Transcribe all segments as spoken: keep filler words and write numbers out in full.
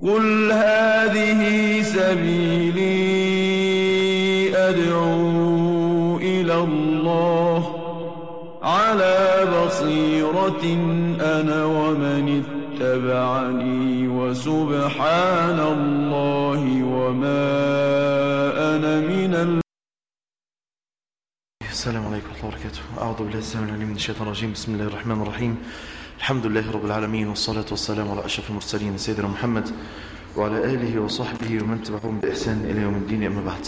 قل هذه سبيلي أدعو إلى الله على بصيرة أنا ومن اتبعني وسبحان الله وما أنا من ال... السلام عليكم ورحمة الله وبركاته. أعوذ بالله السميع العليم من الشيطان الرجيم. بسم الله الرحمن الرحيم. الحمد لله رب العالمين، والصلاة والسلام على أشرف المرسلين سيدنا محمد وعلى آله وصحبه ومن تبعهم بإحسان إلى يوم الدين. أما بعد،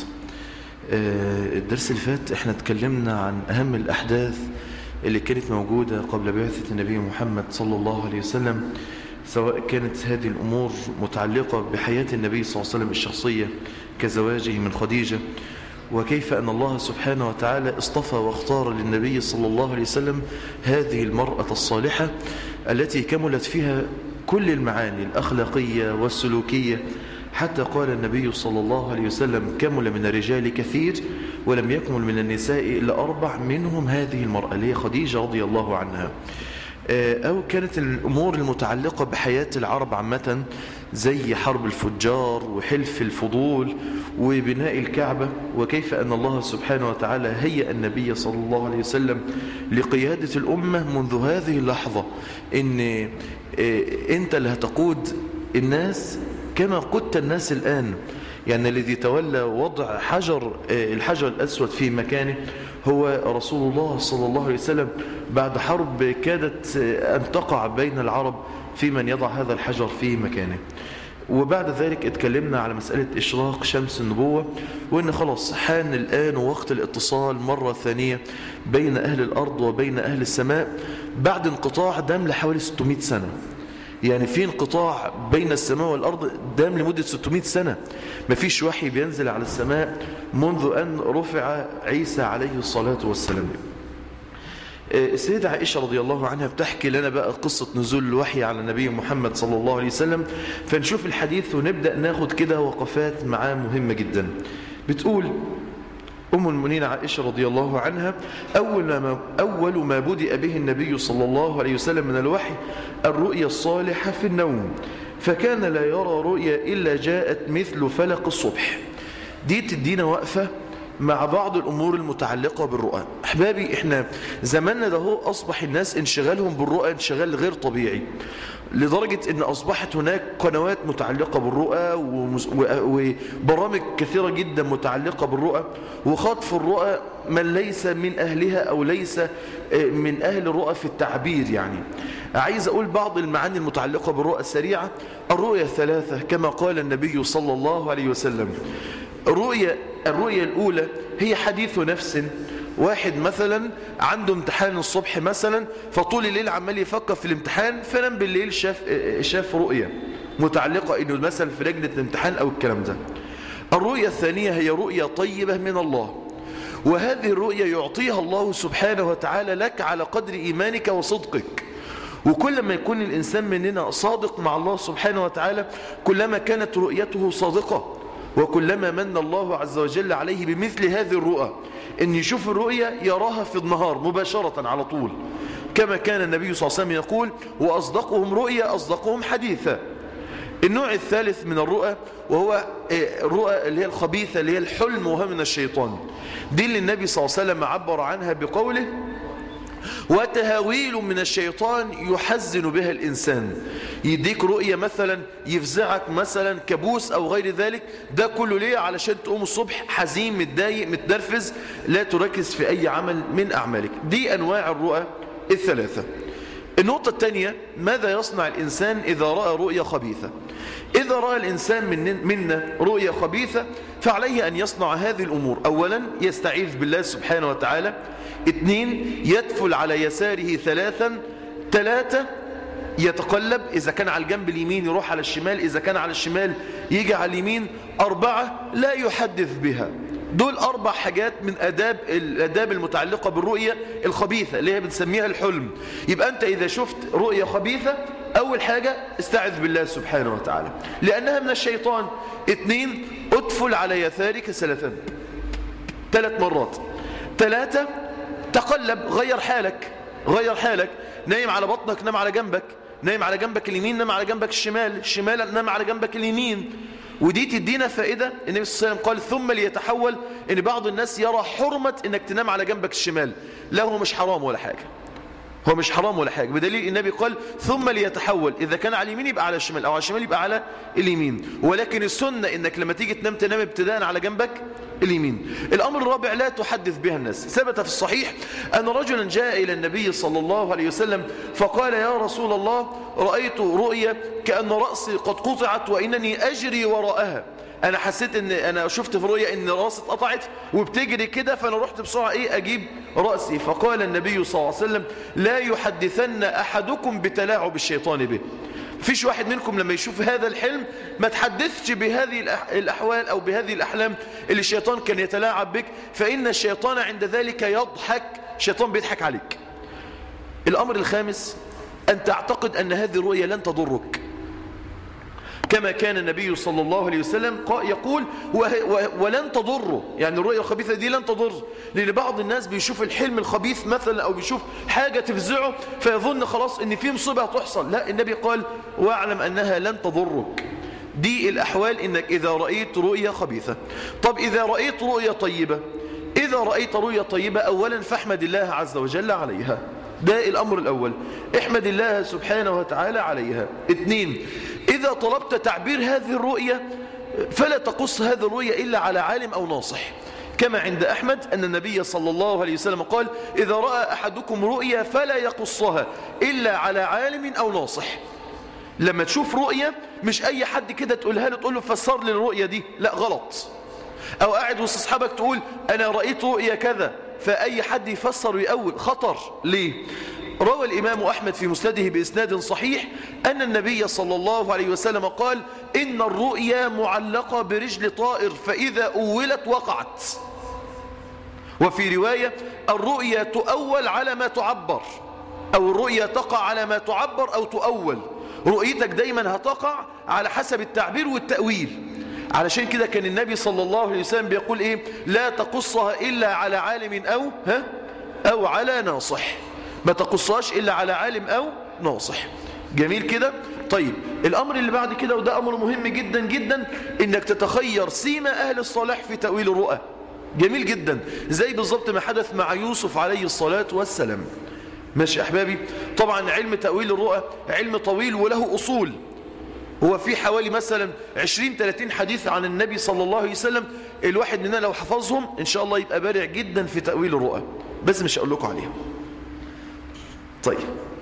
الدرس اللي فات احنا اتكلمنا عن أهم الأحداث اللي كانت موجودة قبل بعثة النبي محمد صلى الله عليه وسلم، سواء كانت هذه الأمور متعلقة بحياة النبي صلى الله عليه وسلم الشخصية كزواجه من خديجة، وكيف أن الله سبحانه وتعالى اصطفى واختار للنبي صلى الله عليه وسلم هذه المرأة الصالحة التي كملت فيها كل المعاني الأخلاقية والسلوكية، حتى قال النبي صلى الله عليه وسلم: كمل من الرجال كثير ولم يكمل من النساء إلا أربع، منهم هذه المرأة اللي هي خديجة رضي الله عنها. أو كانت الأمور المتعلقة بحياة العرب عامة زي حرب الفجار وحلف الفضول وبناء الكعبة، وكيف أن الله سبحانه وتعالى هيأ النبي صلى الله عليه وسلم لقيادة الأمة منذ هذه اللحظة، إن أنت اللي هتقود الناس كما قدت الناس الآن. يعني الذي تولى وضع حجر الحجر الأسود في مكانه هو رسول الله صلى الله عليه وسلم، بعد حرب كادت أن تقع بين العرب في من يضع هذا الحجر في مكانه. وبعد ذلك اتكلمنا على مسألة إشراق شمس النبوة، وإن خلاص حان الآن وقت الاتصال مرة ثانية بين أهل الأرض وبين أهل السماء بعد انقطاع دام لحوالي ستمائة سنة. يعني في انقطاع بين السماء والأرض دام لمدة ستمائة سنة، ما فيش وحي بينزل على السماء منذ أن رفع عيسى عليه الصلاة والسلام. السيدة عائشة رضي الله عنها بتحكي لنا بقى قصة نزول الوحي على النبي محمد صلى الله عليه وسلم، فنشوف الحديث ونبدأ ناخد كده وقفات معاه مهمة جدا. بتقول أم المؤمنين عائشة رضي الله عنها: أول ما, أول ما بدأ به النبي صلى الله عليه وسلم من الوحي الرؤيا الصالحة في النوم، فكان لا يرى رؤيا إلا جاءت مثل فلق الصبح. دي تدينا وقفة مع بعض الأمور المتعلقة بالرؤى. أحبابي، إحنا زماننا ده هو أصبح الناس انشغالهم بالرؤى انشغال غير طبيعي، لدرجة أن أصبحت هناك قنوات متعلقة بالرؤى وبرامج كثيرة جدا متعلقة بالرؤى، وخطف الرؤى من ليس من أهلها أو ليس من أهل الرؤى في التعبير. يعني عايز أقول بعض المعاني المتعلقة بالرؤى السريعة. الرؤيا الثلاثة كما قال النبي صلى الله عليه وسلم. الرؤيا الرؤيا الأولى هي حديث نفس. واحد مثلا عنده امتحان الصبح مثلا، فطول الليل عمال يفكر في الامتحان، فنام بالليل شاف شاف رؤيا متعلقة انه مثلا في لجنة الامتحان او الكلام ده. الرؤيا الثانية هي رؤيا طيبة من الله، وهذه الرؤيا يعطيها الله سبحانه وتعالى لك على قدر إيمانك وصدقك. وكل ما يكون الإنسان مننا صادق مع الله سبحانه وتعالى كلما كانت رؤيته صادقة، وكلما من الله عز وجل عليه بمثل هذه الرؤى إن يشوف الرؤيا يراها في النهار مباشرة على طول، كما كان النبي صلى الله عليه وسلم يقول: وأصدقهم رؤيا أصدقهم حديثا. النوع الثالث من الرؤى وهو الرؤى اللي هي الخبيثة، اللي هي الحلم وهو من الشيطان. دي اللي النبي صلى الله عليه وسلم عبر عنها بقوله: وتهاويل من الشيطان يحزن بها الإنسان. يديك رؤية مثلا يفزعك، مثلا كابوس أو غير ذلك، ده كله ليه؟ علشان تقوم الصبح حزين متضايق متنرفز، لا تركز في أي عمل من أعمالك. دي أنواع الرؤى الثلاثة. النقطة الثانية: ماذا يصنع الإنسان إذا رأى رؤية خبيثة؟ إذا رأى الإنسان من منا رؤية خبيثة فعليه أن يصنع هذه الأمور. أولا يستعيذ بالله سبحانه وتعالى. اثنين يدفل على يساره ثلاثا. ثلاثة يتقلب، إذا كان على الجنب اليمين يروح على الشمال، إذا كان على الشمال يجي على اليمين. أربعة لا يحدث بها. دول أربع حاجات من أداب الأداب المتعلقة بالرؤية الخبيثة اللي هي بنسميها الحلم. يبقى أنت إذا شفت رؤية خبيثة أول حاجة استعذ بالله سبحانه وتعالى لأنها من الشيطان. اثنين ادفل على يسارك ثلاثا، ثلاث مرات. ثلاثة تقلب، غير حالك غير حالك نايم على بطنك نام على جنبك، نايم على جنبك اليمين نام على جنبك الشمال، الشمال نام على جنبك اليمين. ودي تدينا فائدة. النبي صلى الله عليه وسلم قال ثم ليتحول، ان بعض الناس يرى حرمة انك تنام على جنبك الشمال. لا، هو مش حرام ولا حاجة، هو مش حرام ولا حاجة، بدليل النبي قال ثم ليتحول، إذا كان على اليمين يبقى على الشمال، أو على الشمال يبقى على اليمين. ولكن السنة إنك لما تيجي تنام تنام ابتداء على جنبك اليمين. الأمر الرابع لا تحدث بها الناس. ثبت في الصحيح أن رجلا جاء إلى النبي صلى الله عليه وسلم فقال يا رسول الله رأيت رؤيا كأن رأسي قد قطعت وإنني أجري وراءها. أنا حسيت إن أنا شفت في رؤيا إن رأسي اتقطعت وبتجري كده، فأنا رحت بسرعة إيه أجيب رأسي. فقال النبي صلى الله عليه وسلم لا يحدثن أحدكم بتلاعب الشيطان به. فيش واحد منكم لما يشوف هذا الحلم ما تحدثش بهذه الأحوال أو بهذه الأحلام اللي الشيطان كان يتلاعب بك، فإن الشيطان عند ذلك يضحك، الشيطان بيضحك عليك. الأمر الخامس أن تعتقد أن هذه الرؤيا لن تضرك، كما كان النبي صلى الله عليه وسلم يقول ولن تضره، يعني الرؤيا الخبيثة دي لن تضر. لأن بعض الناس بيشوف الحلم الخبيث مثلا أو بيشوف حاجة تفزعه فيظن خلاص إن في مصيبة هتحصل. لا، النبي قال واعلم أنها لن تضرك. دي الأحوال إنك إذا رأيت رؤيا خبيثة. طب إذا رأيت رؤيا طيبة، إذا رأيت رؤيا طيبة أولا فاحمد الله عز وجل عليها، ده الأمر الأول، احمد الله سبحانه وتعالى عليها. اثنين، إذا طلبت تعبير هذه الرؤية فلا تقص هذه الرؤية إلا على عالم أو ناصح، كما عند أحمد أن النبي صلى الله عليه وسلم قال إذا رأى أحدكم رؤيا فلا يقصها إلا على عالم أو ناصح. لما تشوف رؤية مش أي حد كده تقولها له تقول له فسر لي الرؤية دي، لا غلط. أو قاعد وسط أصحابك تقول أنا رأيت رؤية كذا، فأي حد يفسر ويقول، خطر. ليه؟ روى الإمام أحمد في مسنده بإسناد صحيح أن النبي صلى الله عليه وسلم قال إن الرؤيا معلقة برجل طائر فإذا أولت وقعت. وفي رواية الرؤيا تؤول على ما تعبر، أو الرؤيا تقع على ما تعبر أو تؤول. رؤيتك دايما هتقع على حسب التعبير والتأويل. علشان كده كان النبي صلى الله عليه وسلم بيقول إيه لا تقصها إلا على عالم أو ها أو على ناصح، ما تقصهاش إلا على عالم أو ناصح. جميل كده. طيب الأمر اللي بعد كده وده أمر مهم جدا جدا، إنك تتخير سيما أهل الصلاح في تأويل الرؤى. جميل جدا، زي بالضبط ما حدث مع يوسف عليه الصلاة والسلام. ماشي أحبابي؟ طبعا علم تأويل الرؤى علم طويل وله أصول. هو في حوالي مثلا عشرين ثلاثين حديث عن النبي صلى الله عليه وسلم، الواحد مننا لو حفظهم إن شاء الله يبقى بارع جدا في تأويل الرؤى، بس مش هقول لكم عليها. طيب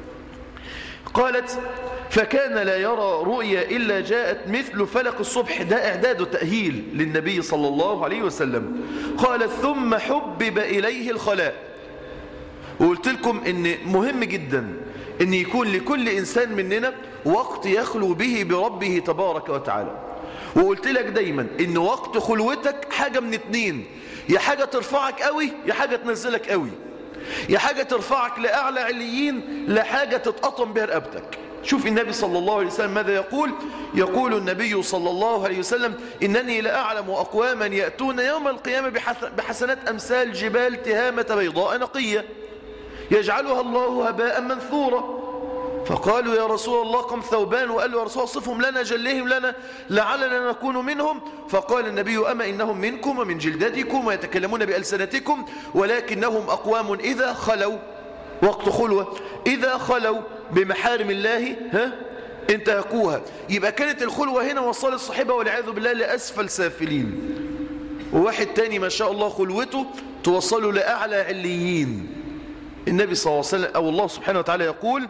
قالت فكان لا يرى رؤيا إلا جاءت مثل فلق الصبح، ده إعداد وتأهيل للنبي صلى الله عليه وسلم. قالت ثم حبب إليه الخلاء. وقلت لكم إن مهم جدا إن يكون لكل إنسان مننا وقت يخلو به بربه تبارك وتعالى. وقلت لك دايما إن وقت خلوتك حاجة من اتنين، يا حاجة ترفعك قوي يا حاجة تنزلك قوي، يا حاجة ترفعك لأعلى عليين لا حاجة تتقطم بها رقبتك. شوف النبي صلى الله عليه وسلم ماذا يقول. يقول النبي صلى الله عليه وسلم إنني لأعلم أقواما يأتون يوم القيامة بحسنات أمثال جبال تهامة بيضاء نقية يجعلها الله هباء منثورا. فقالوا يا رسول الله قم ثوبان، وقال له يا رسول الله صفهم لنا جلهم لنا لعلنا نكون منهم. فقال النبي أما إنهم منكم ومن جلدتكم ويتكلمون بألسنتكم ولكنهم أقوام إذا خلوا، وقت خلوة، إذا خلوا بمحارم الله ها انتهكوها. يبقى كانت الخلوة هنا وصل الصحابة والعياذ بالله لأسفل سافلين، وواحد تاني ما شاء الله خلوته توصله لأعلى عليين. النبي صلى الله عليه وسلم أو الله سبحانه وتعالى يقول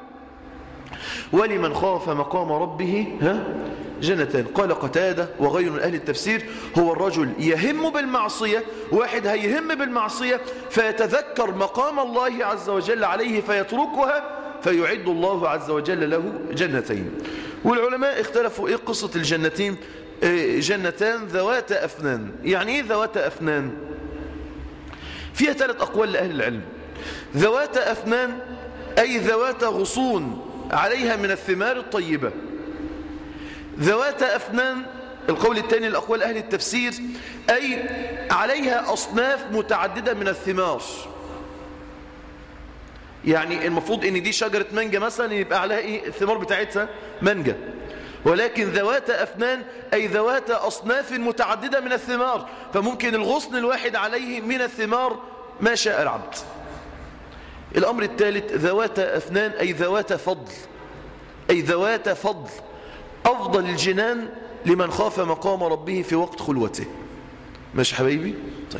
ولمن خاف مقام ربه ها جنتان. قال قتادة وغير من أهل التفسير هو الرجل يهم بالمعصية، واحد هيهم بالمعصية فيتذكر مقام الله عز وجل عليه فيتركها فيعد الله عز وجل له جنتين. والعلماء اختلفوا ايه قصة الجنتين. جنتان ذوات أفنان. يعني ايه ذوات أفنان؟ فيها ثلاث أقوال لأهل العلم. ذوات أفنان أي ذوات غصون عليها من الثمار الطيبة. ذوات أفنان القول الثاني لأقوال أهل التفسير أي عليها أصناف متعددة من الثمار. يعني المفروض ان دي شجرة مانجا مثلا يبقى عليها ايه الثمار بتاعتها مانجا، ولكن ذوات أفنان أي ذوات أصناف متعددة من الثمار، فممكن الغصن الواحد عليه من الثمار ما شاء العبد. الأمر الثالث ذوات أفنان أي ذوات فضل، أي ذوات فضل، أفضل الجنان لمن خاف مقام ربه في وقت خلوته. ماشي حبايبي؟ طيب،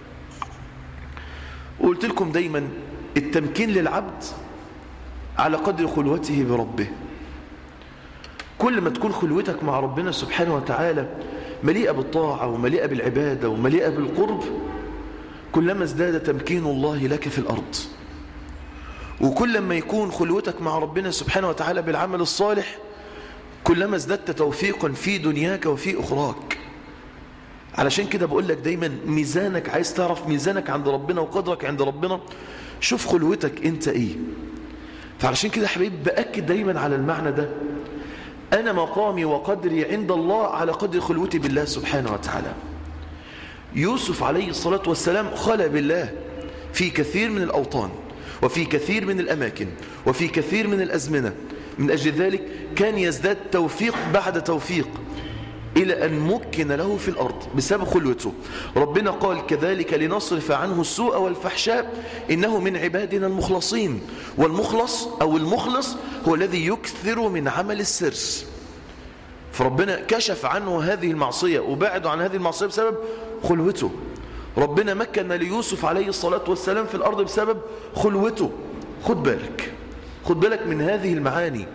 وقلت لكم دايما التمكين للعبد على قدر خلوته بربه. كل ما تكون خلوتك مع ربنا سبحانه وتعالى مليئة بالطاعة ومليئة بالعبادة ومليئة بالقرب، كلما ازداد تمكين الله لك في الأرض. وكل ما يكون خلوتك مع ربنا سبحانه وتعالى بالعمل الصالح، كلما ازددت توفيقا في دنياك وفي أخراك. علشان كده بقول لك دايما ميزانك، عايز تعرف ميزانك عند ربنا وقدرك عند ربنا، شوف خلوتك انت ايه. فعلشان كده حبيبي بأكد دايما على المعنى ده، أنا مقامي وقدري عند الله على قدر خلوتي بالله سبحانه وتعالى. يوسف عليه الصلاة والسلام خلى بالله في كثير من الأوطان وفي كثير من الأماكن وفي كثير من الأزمنة، من أجل ذلك كان يزداد توفيق بعد توفيق إلى أن مكن له في الأرض بسبب خلوته. ربنا قال كذلك لنصرف عنه السوء والفحشاء إنه من عبادنا المخلصين. والمخلص أو المخلص هو الذي يكثر من عمل السر. فربنا كشف عنه هذه المعصية وبعده عن هذه المعصية بسبب خلوته. ربنا مكن ليوسف عليه الصلاة والسلام في الأرض بسبب خلوته. خد بالك، خد بالك من هذه المعاني.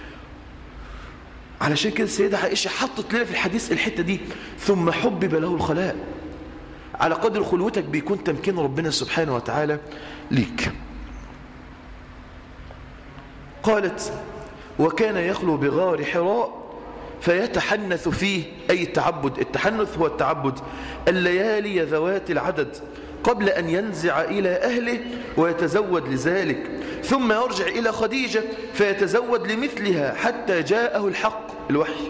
علشان كده السيدة عائشة حطت لنا في الحديث الحتة دي، ثم حبب له الخلاء. على قدر خلوتك بيكون تمكين ربنا سبحانه وتعالى ليك. قالت وكان يخلو بغار حراء فيتحنث فيه، أي التعبد. التحنث هو التعبد الليالي ذوات العدد قبل أن ينزع إلى أهله ويتزود لذلك، ثم يرجع إلى خديجة فيتزود لمثلها حتى جاءه الحق الوحي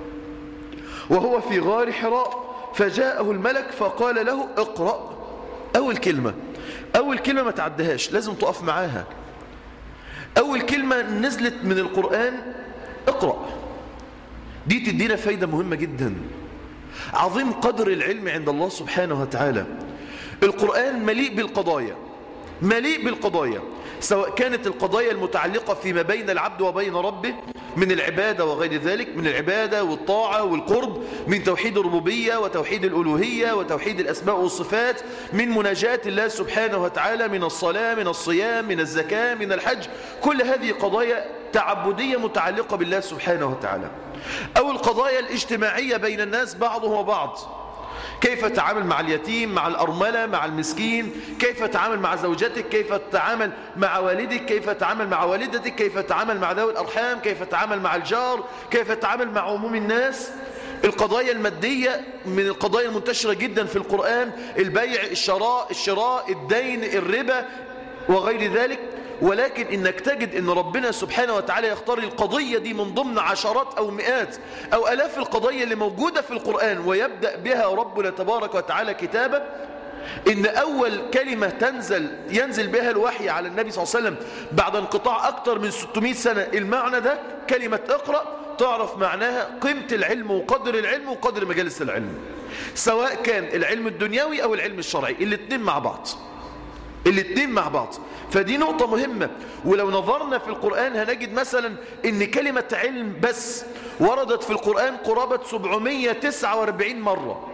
وهو في غار حراء، فجاءه الملك فقال له اقرأ. أول كلمة أول كلمة ما تعدهاش، لازم تقف معاها. أول كلمة نزلت من القرآن اقرأ. دي تدينا فايدة مهمة جدا. عظيم قدر العلم عند الله سبحانه وتعالى. القرآن مليء بالقضايا، مليء بالقضايا، سواء كانت القضايا المتعلقة فيما بين العبد وبين ربه من العبادة وغير ذلك، من العبادة والطاعة والقرب، من توحيد الربوبية وتوحيد الألوهية وتوحيد الأسماء والصفات، من مناجاة الله سبحانه وتعالى، من الصلاة، من الصيام، من الزكاة، من الحج. كل هذه قضايا تعبدية متعلقة بالله سبحانه وتعالى. أو القضايا الاجتماعية بين الناس بعضهم وبعض، كيف تتعامل مع اليتيم، مع الأرملة، مع المسكين، كيف تتعامل مع زوجتك، كيف تتعامل مع والدك، كيف تتعامل مع والدتك، كيف تتعامل مع ذوي الأرحام، كيف تتعامل مع الجار، كيف تتعامل مع عموم الناس. القضايا المادية من القضايا المنتشرة جدا في القرآن، البيع، الشراء، الشراء، الدين، الربا وغير ذلك. ولكن إنك تجد إن ربنا سبحانه وتعالى يختار القضية دي من ضمن عشرات أو مئات أو ألاف القضايا اللي موجودة في القرآن، ويبدأ بها ربنا تبارك وتعالى كتابه. إن أول كلمة تنزل ينزل بها الوحي على النبي صلى الله عليه وسلم بعد انقطاع أكثر من ستمائة سنة، المعنى ده كلمة اقرأ، تعرف معناها قيمة العلم وقدر العلم وقدر مجالس العلم، سواء كان العلم الدنيوي أو العلم الشرعي، الاثنين مع بعض، الاثنين مع بعض. فدي نقطة مهمة. ولو نظرنا في القرآن هنجد مثلا ان كلمة علم بس وردت في القرآن قرابة سبعمائة وتسعة وأربعين مرة.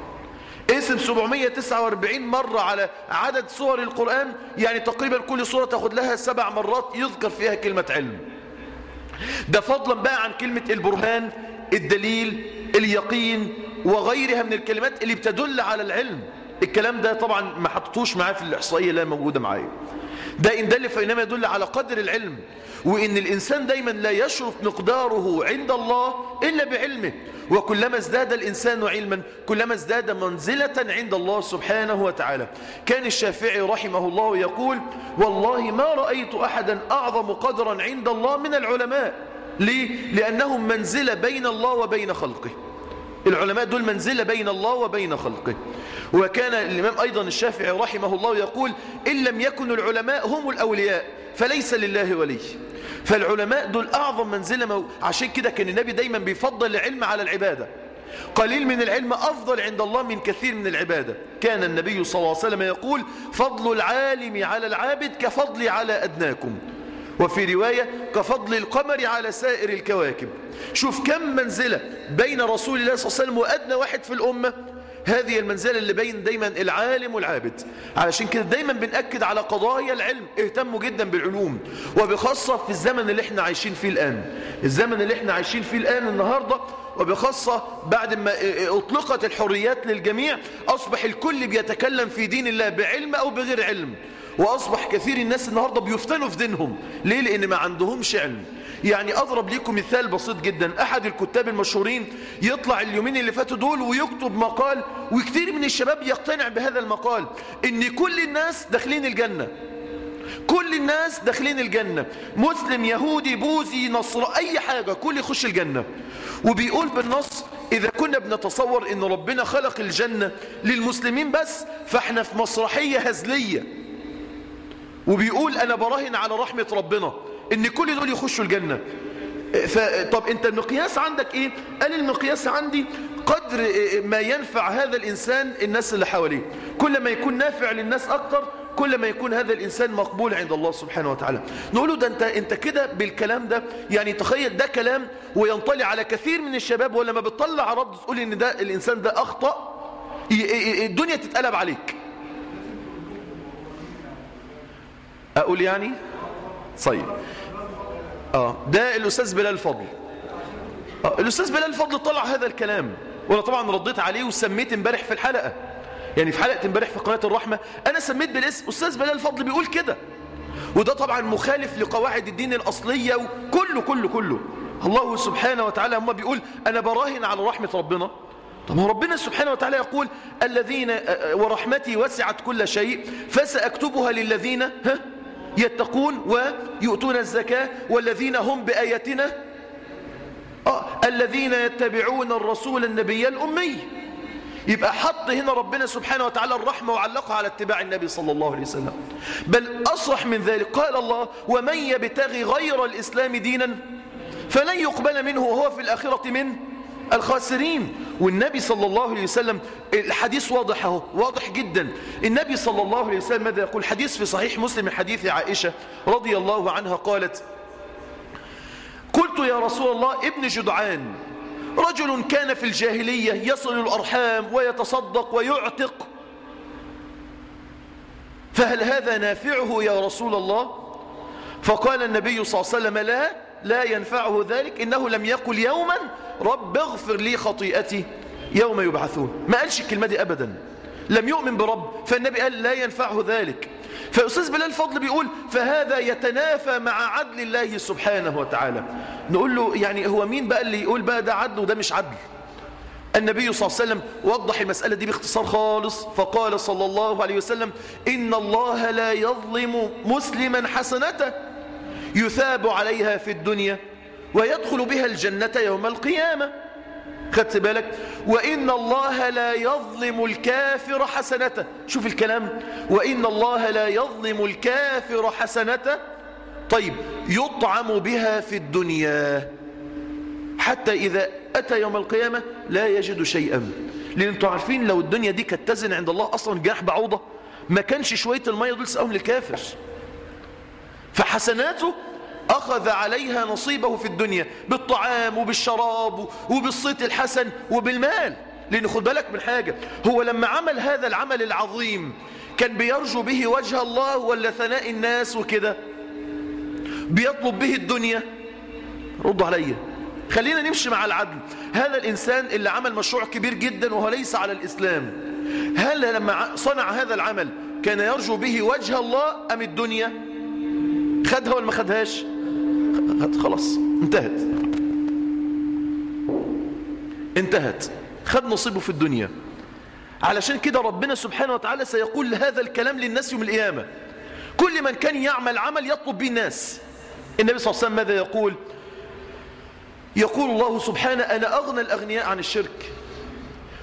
اسم سبعمائة وتسعة وأربعين مرة على عدد سور القرآن، يعني تقريبا كل سورة تاخد لها سبع مرات يذكر فيها كلمة علم. ده فضلا بقى عن كلمة البرهان، الدليل، اليقين وغيرها من الكلمات اللي بتدل على العلم. الكلام ده طبعا ما حطوش معاه في الإحصائية اللي موجودة معايا. ده إن دل فإنما يدل على قدر العلم، وإن الإنسان دايما لا يشرف مقداره عند الله إلا بعلمه. وكلما ازداد الإنسان علما كلما ازداد منزلة عند الله سبحانه وتعالى. كان الشافعي رحمه الله يقول والله ما رأيت أحدا أعظم قدرا عند الله من العلماء. ليه؟ لأنهم منزلة بين الله وبين خلقه. العلماء دول منزلة بين الله وبين خلقه. وكان الإمام أيضا الشافعي رحمه الله يقول إن لم يكن العلماء هم الأولياء فليس لله ولي. فالعلماء دول أعظم منزلة مو... عشان كده كان النبي دايما بيفضل العلم على العبادة. قليل من العلم أفضل عند الله من كثير من العبادة. كان النبي صلى الله عليه وسلم يقول فضل العالم على العابد كفضل على أدناكم، وفي رواية كفضل القمر على سائر الكواكب. شوف كم منزلة بين رسول الله صلى الله عليه وسلم وأدنى واحد في الأمة. هذه المنزلة اللي بين دايما العالم والعابد. علشان كده دايما بنأكد على قضايا العلم. اهتموا جدا بالعلوم، وبخاصة في الزمن اللي احنا عايشين فيه الآن. الزمن اللي احنا عايشين فيه الآن النهاردة، وبخاصة بعد ما اطلقت الحريات للجميع، أصبح الكل بيتكلم في دين الله بعلم أو بغير علم. وأصبح كثير الناس النهاردة بيفتنوا في دينهم. ليه؟ لأن ما عندهمش علم. يعني أضرب لكم مثال بسيط جدا. أحد الكتاب المشهورين يطلع اليومين اللي فاتوا دول ويكتب مقال، وكثير من الشباب يقتنع بهذا المقال، إن كل الناس داخلين الجنة. كل الناس داخلين الجنة، مسلم يهودي بوذي نصر أي حاجة، كل يخش الجنة. وبيقول بالنص إذا كنا بنتصور إن ربنا خلق الجنة للمسلمين بس، فإحنا في مسرحية هزلية. وبيقول أنا براهن على رحمة ربنا إن كل دول يخشوا الجنة. طب أنت المقياس عندك إيه؟ قال المقياس عندي قدر ما ينفع هذا الإنسان الناس اللي حواليه. كل ما يكون نافع للناس أكتر، كل ما يكون هذا الإنسان مقبول عند الله سبحانه وتعالى. نقوله ده أنت, انت كده بالكلام ده، يعني تخيل ده كلام وينطلع على كثير من الشباب، ولما بتطلع رد تقول إن ده الإنسان ده أخطأ، الدنيا تتقلب عليك. أقول يعني صيب آه ده الأستاذ بلال فضل. آه الأستاذ بلال فضل طلع هذا الكلام، وأنا طبعا رديت عليه وسميت امبارح في الحلقة، يعني في حلقة امبارح في قناة الرحمة أنا سميت بالاسم أستاذ بلال فضل بيقول كده. وده طبعا مخالف لقواعد الدين الأصلية وكله كله كله. الله سبحانه وتعالى هم بيقول أنا براهن على رحمة ربنا. طب هو ربنا سبحانه وتعالى يقول الذين ورحمتي وسعت كل شيء فسأكتبها للذين ها يتقون ويؤتون الزكاة والذين هم بآياتنا آه الذين يتبعون الرسول النبي الأمي. يبقى حط هنا ربنا سبحانه وتعالى الرحمة وعلقها على اتباع النبي صلى الله عليه وسلم. بل أصرح من ذلك قال الله ومن يبتغي غير الإسلام دينا فلن يقبل منه وهو في الآخرة من الخاسرين. والنبي صلى الله عليه وسلم الحديث واضح اهو، واضح جدا. النبي صلى الله عليه وسلم ماذا يقول؟ حديث في صحيح مسلم من حديث عائشة رضي الله عنها قالت قلت يا رسول الله ابن جدعان رجل كان في الجاهلية يصل الأرحام ويتصدق ويعتق، فهل هذا نافعه يا رسول الله؟ فقال النبي صلى الله عليه وسلم لا لا ينفعه ذلك، إنه لم يقل يوما رب اغفر لي خطيئتي يوم يبعثون. ما قالش الكلمة دي أبدا، لم يؤمن برب، فالنبي قال لا ينفعه ذلك. فأستاذ بلال فضل بيقول فهذا يتنافى مع عدل الله سبحانه وتعالى. نقول له يعني هو مين بقى اللي يقول بقى ده عدل وده مش عدل؟ النبي صلى الله عليه وسلم وضح المسألة دي باختصار خالص، فقال صلى الله عليه وسلم إن الله لا يظلم مسلما حسنته يثاب عليها في الدنيا ويدخل بها الجنة يوم القيامة. خدت بالك؟ وإن الله لا يظلم الكافر حسنته. شوف الكلام، وإن الله لا يظلم الكافر حسنته طيب يطعم بها في الدنيا حتى إذا أتى يوم القيامة لا يجد شيئا. لأن انتوا عارفين لو الدنيا دي كانت تزن عند الله أصلا جناح بعوضة ما كانش شوية المية دول سقاهم للكافر. فحسناته أخذ عليها نصيبه في الدنيا بالطعام وبالشراب وبالصيت الحسن وبالمال. لأن خد بالك من حاجة، هو لما عمل هذا العمل العظيم كان بيرجو به وجه الله ولا ثناء الناس وكده؟ بيطلب به الدنيا؟ ردوا عليا، خلينا نمشي مع العدل. هذا الإنسان اللي عمل مشروع كبير جدا وهو ليس على الإسلام، هل لما صنع هذا العمل كان يرجو به وجه الله أم الدنيا؟ خدها ولا ما خدهاش؟ خلاص انتهت انتهت خد نصيبه في الدنيا. علشان كده ربنا سبحانه وتعالى سيقول هذا الكلام للناس يوم القيامة. كل من كان يعمل عمل يطلب به الناس. النبي صلى الله عليه وسلم ماذا يقول؟ يقول الله سبحانه أنا أغنى الأغنياء عن الشرك.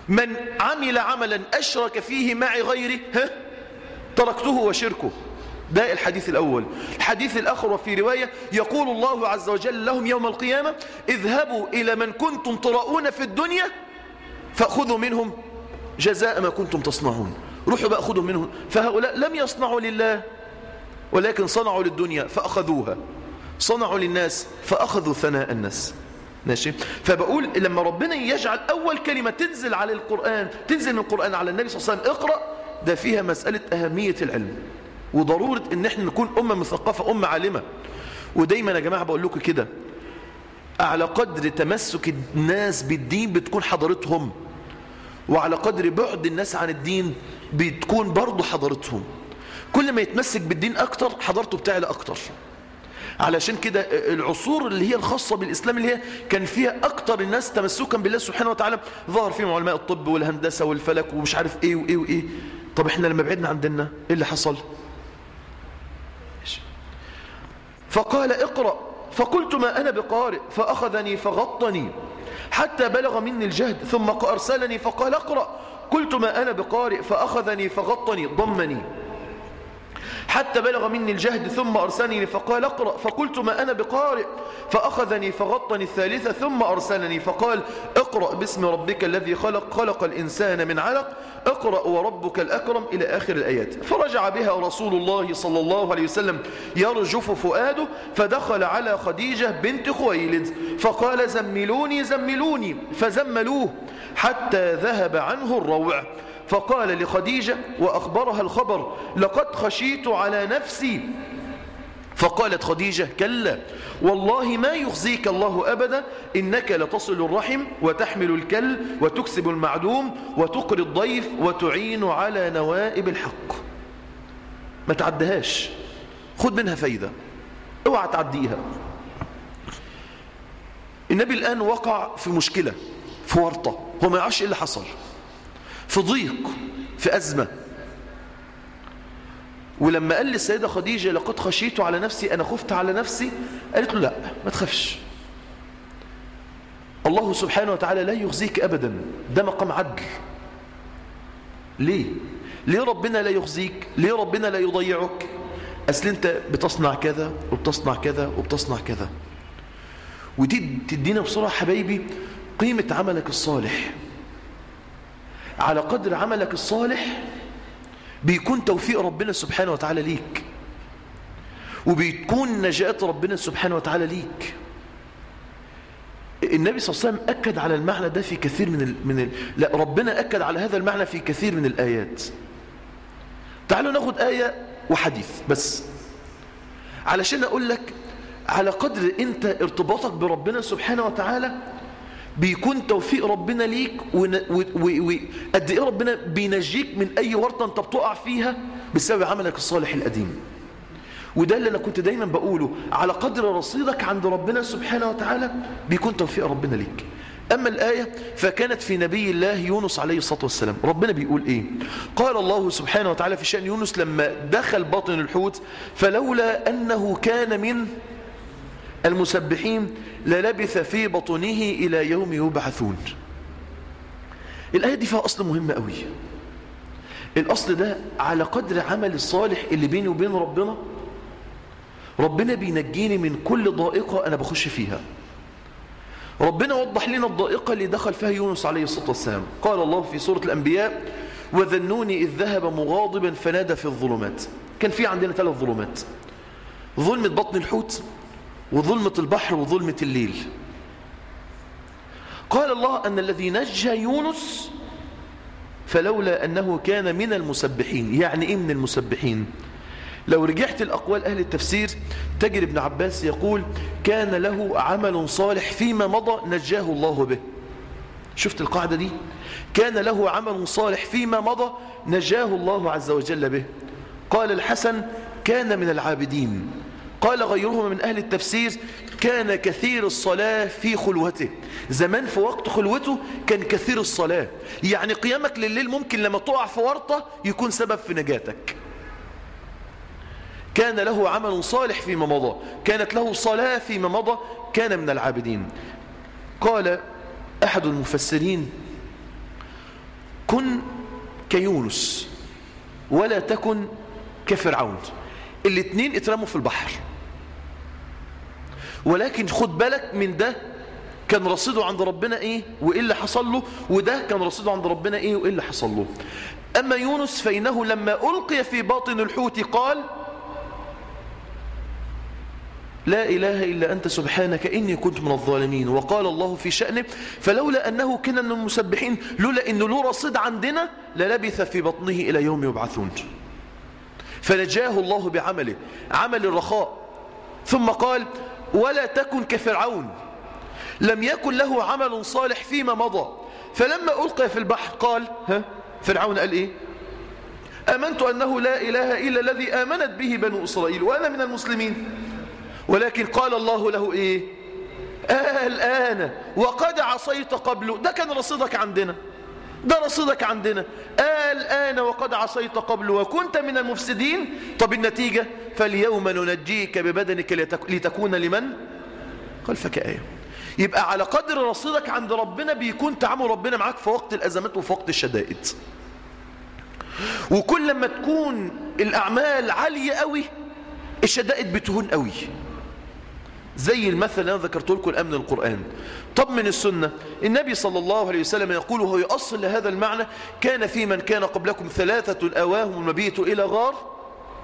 من عمل عملا أشرك فيه معي غيري ها تركته وشركه. ده الحديث الأول. الحديث الآخر وفي رواية يقول الله عز وجل لهم يوم القيامة اذهبوا إلى من كنتم تراؤون في الدنيا فأخذوا منهم جزاء ما كنتم تصنعون. روحوا بقى أخذوا منهم. فهؤلاء لم يصنعوا لله ولكن صنعوا للدنيا فأخذوها، صنعوا للناس فأخذوا ثناء الناس. ماشي. فبقول لما ربنا يجعل أول كلمة تنزل على القرآن تنزل من القرآن على النبي صلى الله عليه وسلم اقرأ، ده فيها مسألة أهمية العلم وضرورة ان احنا نكون أمة مثقفة أمة عالمة. ودايما يا جماعة بقول لكم كده، على قدر تمسك الناس بالدين بتكون حضارتهم، وعلى قدر بعد الناس عن الدين بتكون برضو حضارتهم. كل ما يتمسك بالدين أكتر حضارته بتعلى أكتر. علشان كده العصور اللي هي الخاصة بالإسلام اللي هي كان فيها أكتر الناس تمسكا بالله سبحانه وتعالى ظهر فيهم علماء الطب والهندسة والفلك ومش عارف إيه وإيه وإيه. طب إحنا لما بعدنا عن ديننا إيه اللي حصل؟ فقال اقرأ فقلت ما أنا بقارئ فأخذني فغطني حتى بلغ مني الجهد ثم أرسلني فقال اقرأ قلت ما أنا بقارئ فأخذني فغطني ضمني حتى بلغ مني الجهد ثم أرسلني فقال اقرأ فقلت ما أنا بقارئ فأخذني فغطني الثالثة ثم أرسلني فقال اقرأ باسم ربك الذي خلق خلق الإنسان من علق اقرأ وربك الأكرم إلى آخر الآيات. فرجع بها رسول الله صلى الله عليه وسلم يرجف فؤاده فدخل على خديجة بنت خويلد فقال زملوني زملوني فزملوه حتى ذهب عنه الروع. فقال لخديجة وأخبرها الخبر لقد خشيت على نفسي. فقالت خديجة كلا والله ما يخزيك الله أبدا إنك لتصل الرحم وتحمل الكل وتكسب المعدوم وتقري الضيف وتعين على نوائب الحق. ما تعدهاش، خد منها فايدة، اوعى تعديها. النبي الآن وقع في مشكلة، في ورطة، هو ما يعرفش إيه اللي حصل، في ضيق، في أزمة. ولما قال للسيدة خديجة لقد خشيت على نفسي، أنا خفت على نفسي، قالت له لا ما تخافش، الله سبحانه وتعالى لا يخزيك أبدا، ده مقام عدل. ليه؟ ليه ربنا لا يخزيك؟ ليه ربنا لا يضيعك؟ أصل أنت بتصنع كذا وبتصنع كذا وبتصنع كذا. ودي تدينا بسرعة حبايبي قيمة عملك الصالح. على قدر عملك الصالح بيكون توفيق ربنا سبحانه وتعالى ليك، وبيكون نجاة ربنا سبحانه وتعالى ليك. النبي صلى الله عليه وسلم أكد على المعنى ده في كثير من ال... من ال... لا ربنا أكد على هذا المعنى في كثير من الآيات. تعالوا ناخد آية وحديث بس علشان أقول لك على قدر أنت ارتباطك بربنا سبحانه وتعالى بيكون توفيق ربنا ليك، وقد ايه ربنا بينجيك من اي ورطه انت بتقع فيها بسبب عملك الصالح القديم. وده اللي انا كنت دايما بقوله، على قدر رصيدك عند ربنا سبحانه وتعالى بيكون توفيق ربنا ليك. اما الايه فكانت في نبي الله يونس عليه الصلاه والسلام. ربنا بيقول ايه؟ قال الله سبحانه وتعالى في شأن يونس لما دخل باطن الحوت فلولا انه كان من المسبحين للبث في بطنه إلى يوم يبعثون. الآية دي فيها أصل مهم قوي. الأصل ده على قدر عمل الصالح اللي بيني وبين ربنا، ربنا بينجيني من كل ضائقة أنا بخش فيها. ربنا وضح لنا الضائقة اللي دخل فيها يونس عليه الصلاة والسلام. قال الله في سورة الأنبياء وذنوني إذ ذهب مغاضبا فنادى في الظلمات. كان في عندنا ثلاث ظلمات: ظلمة بطن الحوت وظلمة البحر وظلمة الليل. قال الله أن الذي نجى يونس فلولا أنه كان من المسبحين. يعني إيه من المسبحين؟ لو رجعت الأقوال أهل التفسير تجد ابن عباس يقول كان له عمل صالح فيما مضى نجاه الله به. شفت القاعدة دي؟ كان له عمل صالح فيما مضى نجاه الله عز وجل به. قال الحسن كان من العابدين. قال غيرهما من أهل التفسير كان كثير الصلاة في خلوته. زمان في وقت خلوته كان كثير الصلاة، يعني قيامك لليل ممكن لما تقع في ورطة يكون سبب في نجاتك. كان له عمل صالح فيما مضى، كانت له صلاة فيما مضى، كان من العابدين. قال أحد المفسرين كن كيونس ولا تكن كفرعون. الاثنين اترموا في البحر، ولكن خد بالك من ده كان رصيده عند ربنا ايه وايه اللي حصل له، وده كان رصيده عند ربنا ايه وايه اللي حصل له. اما يونس فإنه لما ألقي في باطن الحوت قال لا إله إلا أنت سبحانك إني كنت من الظالمين. وقال الله في شأنه فلولا أنه كان من المسبحين، لولا أنه له رصيد عندنا للبث في بطنه إلى يوم يبعثون. فنجاه الله بعمله، عمل الرخاء. ثم قال ولا تكن كفرعون لم يكن له عمل صالح فيما مضى، فلما ألقي في البحر قال ها فرعون قال إيه؟ آمنت أنه لا إله إلا الذي آمنت به بنو إسرائيل وأنا من المسلمين. ولكن قال الله له إيه؟ آه الآن وقد عصيت قبله. ده كان رصيدك عندنا، ده رصيدك عندنا. آه الآن وقد عصيت قبله وكنت من المفسدين. طب النتيجة فاليوم ننجيك ببدنك لتكون لمن خلفك آية. يبقى على قدر رصيدك عند ربنا بيكون تعامل ربنا معاك في وقت الأزمات وفي وقت الشدائد. وكل لما تكون الأعمال عالية قوي الشدائد بتهون قوي، زي المثل اللي أنا ذكرت لكم الآن من القرآن. طب من السنة النبي صلى الله عليه وسلم يقول وهو يؤصل لهذا المعنى كان في من كان قبلكم ثلاثة أواهم المبيت إلى غار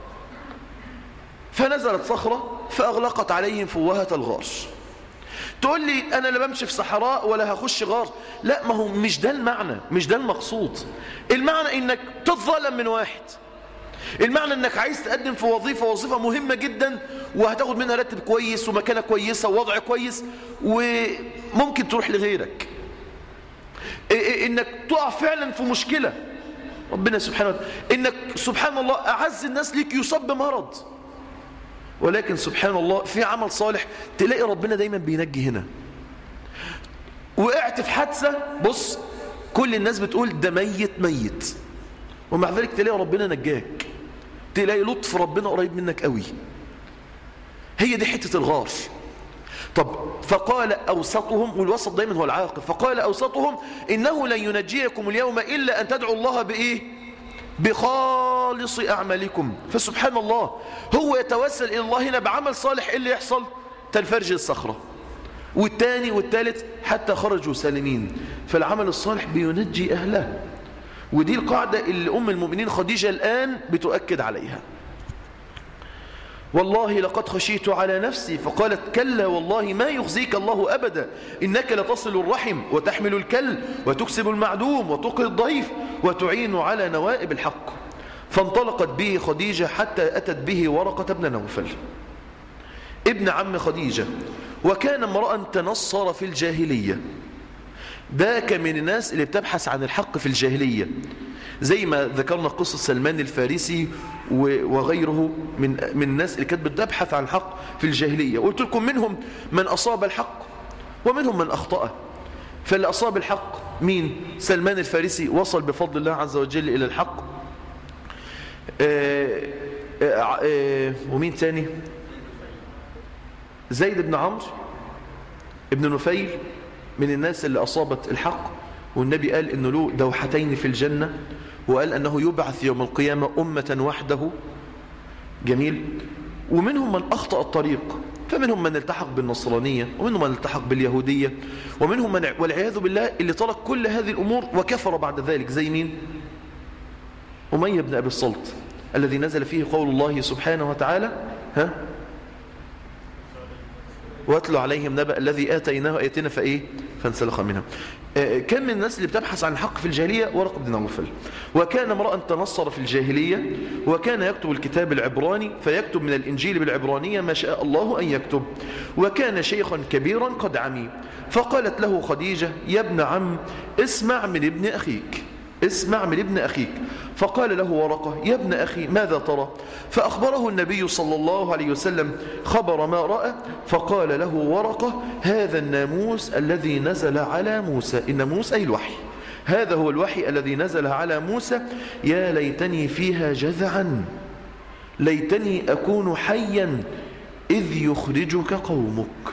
فنزلت صخرة فأغلقت عليهم فوهة الغار. تقول لي أنا لا بمشي في صحراء ولا هخش غار. لا، ما هو مش ده المعنى، مش ده المقصود. المعنى إنك تتظلم من واحد، المعنى إنك عايز تقدم في وظيفة وظيفة مهمة جدا وهتاخد منها راتب كويس ومكانة كويسة ووضع كويس وممكن تروح لغيرك. إنك تقع فعلا في مشكلة ربنا سبحانه وتعالى، إنك سبحان الله أعز الناس ليك يصاب بمرض، ولكن سبحان الله في عمل صالح تلاقي ربنا دايما بينجي هنا. وقعت في حادثة بص كل الناس بتقول ده ميت ميت، ومع ذلك تلاقي ربنا نجاك، تلاقي لطف ربنا قريب منك قوي. هي دي حتة الغار. طب فقال أوسطهم، والوسط دايما هو العاقب، فقال أوسطهم إنه لن ينجيكم اليوم إلا أن تدعوا الله بإيه؟ بخالص أعمالكم. فسبحان الله هو يتوسل إلى الله هنا بعمل صالح. إيه اللي يحصل؟ تنفرج الصخرة، والتاني والتالت حتى خرجوا سالمين. فالعمل الصالح بينجي أهله، ودي القاعدة اللي أم المؤمنين خديجة الآن بتؤكد عليها. والله لقد خشيت على نفسي، فقالت كلا والله ما يخزيك الله أبدا إنك لتصل الرحم وتحمل الكل وتكسب المعدوم وتقري الضيف وتعين على نوائب الحق. فانطلقت به خديجة حتى أتت به ورقة بن نوفل ابن عم خديجة، وكان امرأ تنصر في الجاهلية. ده كان من الناس اللي بتبحث عن الحق في الجاهلية، زي ما ذكرنا قصة سلمان الفارسي وغيره من من الناس اللي كانت بتبحث عن الحق في الجاهلية. قلت لكم منهم من أصاب الحق ومنهم من أخطأ. فاللي أصاب الحق مين؟ سلمان الفارسي وصل بفضل الله عز وجل إلى الحق. آآ آآ آآ ومين تاني؟ زيد بن عمرو ابن نفيل من الناس اللي أصابت الحق، والنبي قال إنه له دوحتين في الجنة، وقال أنه يبعث يوم القيامة أمة وحده. جميل. ومنهم من أخطأ الطريق، فمنهم من التحق بالنصرانية ومنهم من التحق باليهودية ومنهم من والعياذ بالله اللي ترك كل هذه الأمور وكفر بعد ذلك. زي مين؟ أمية بن أبي الصلت الذي نزل فيه قول الله سبحانه وتعالى ها واتلوا عليهم نبأ الذي آتيناه آياتنا فإيه فانسلخ منها. كان من الناس اللي بتبحث عن الحق في الجاهلية ورقة بن نوفل، وكان امرأ تنصر في الجاهلية، وكان يكتب الكتاب العبراني فيكتب من الإنجيل بالعبرانية ما شاء الله أن يكتب، وكان شيخا كبيرا قد عمي. فقالت له خديجة يا ابن عم اسمع من ابن أخيك، اسمع من ابن أخيك. فقال له ورقة يا ابن أخي ماذا ترى؟ فأخبره النبي صلى الله عليه وسلم خبر ما رأى. فقال له ورقة هذا الناموس الذي نزل على موسى. الناموس أي الوحي، هذا هو الوحي الذي نزل على موسى. يا ليتني فيها جذعا، ليتني أكون حيا إذ يخرجك قومك.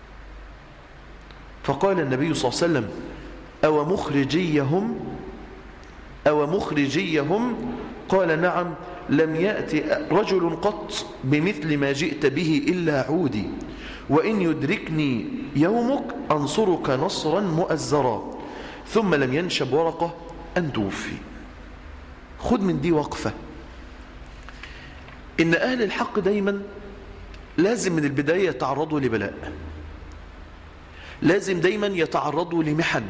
فقال النبي صلى الله عليه وسلم أو مخرجيهم؟ أو مخرجيهم؟ قال نعم، لم يأتي رجل قط بمثل ما جئت به إلا عودي، وإن يدركني يومك أنصرك نصرا مؤزرا. ثم لم ينشب ورقة أن توفي. خد من دي وقفة، إن أهل الحق دايما لازم من البداية يتعرضوا لبلاء، لازم دايما يتعرضوا لمحن،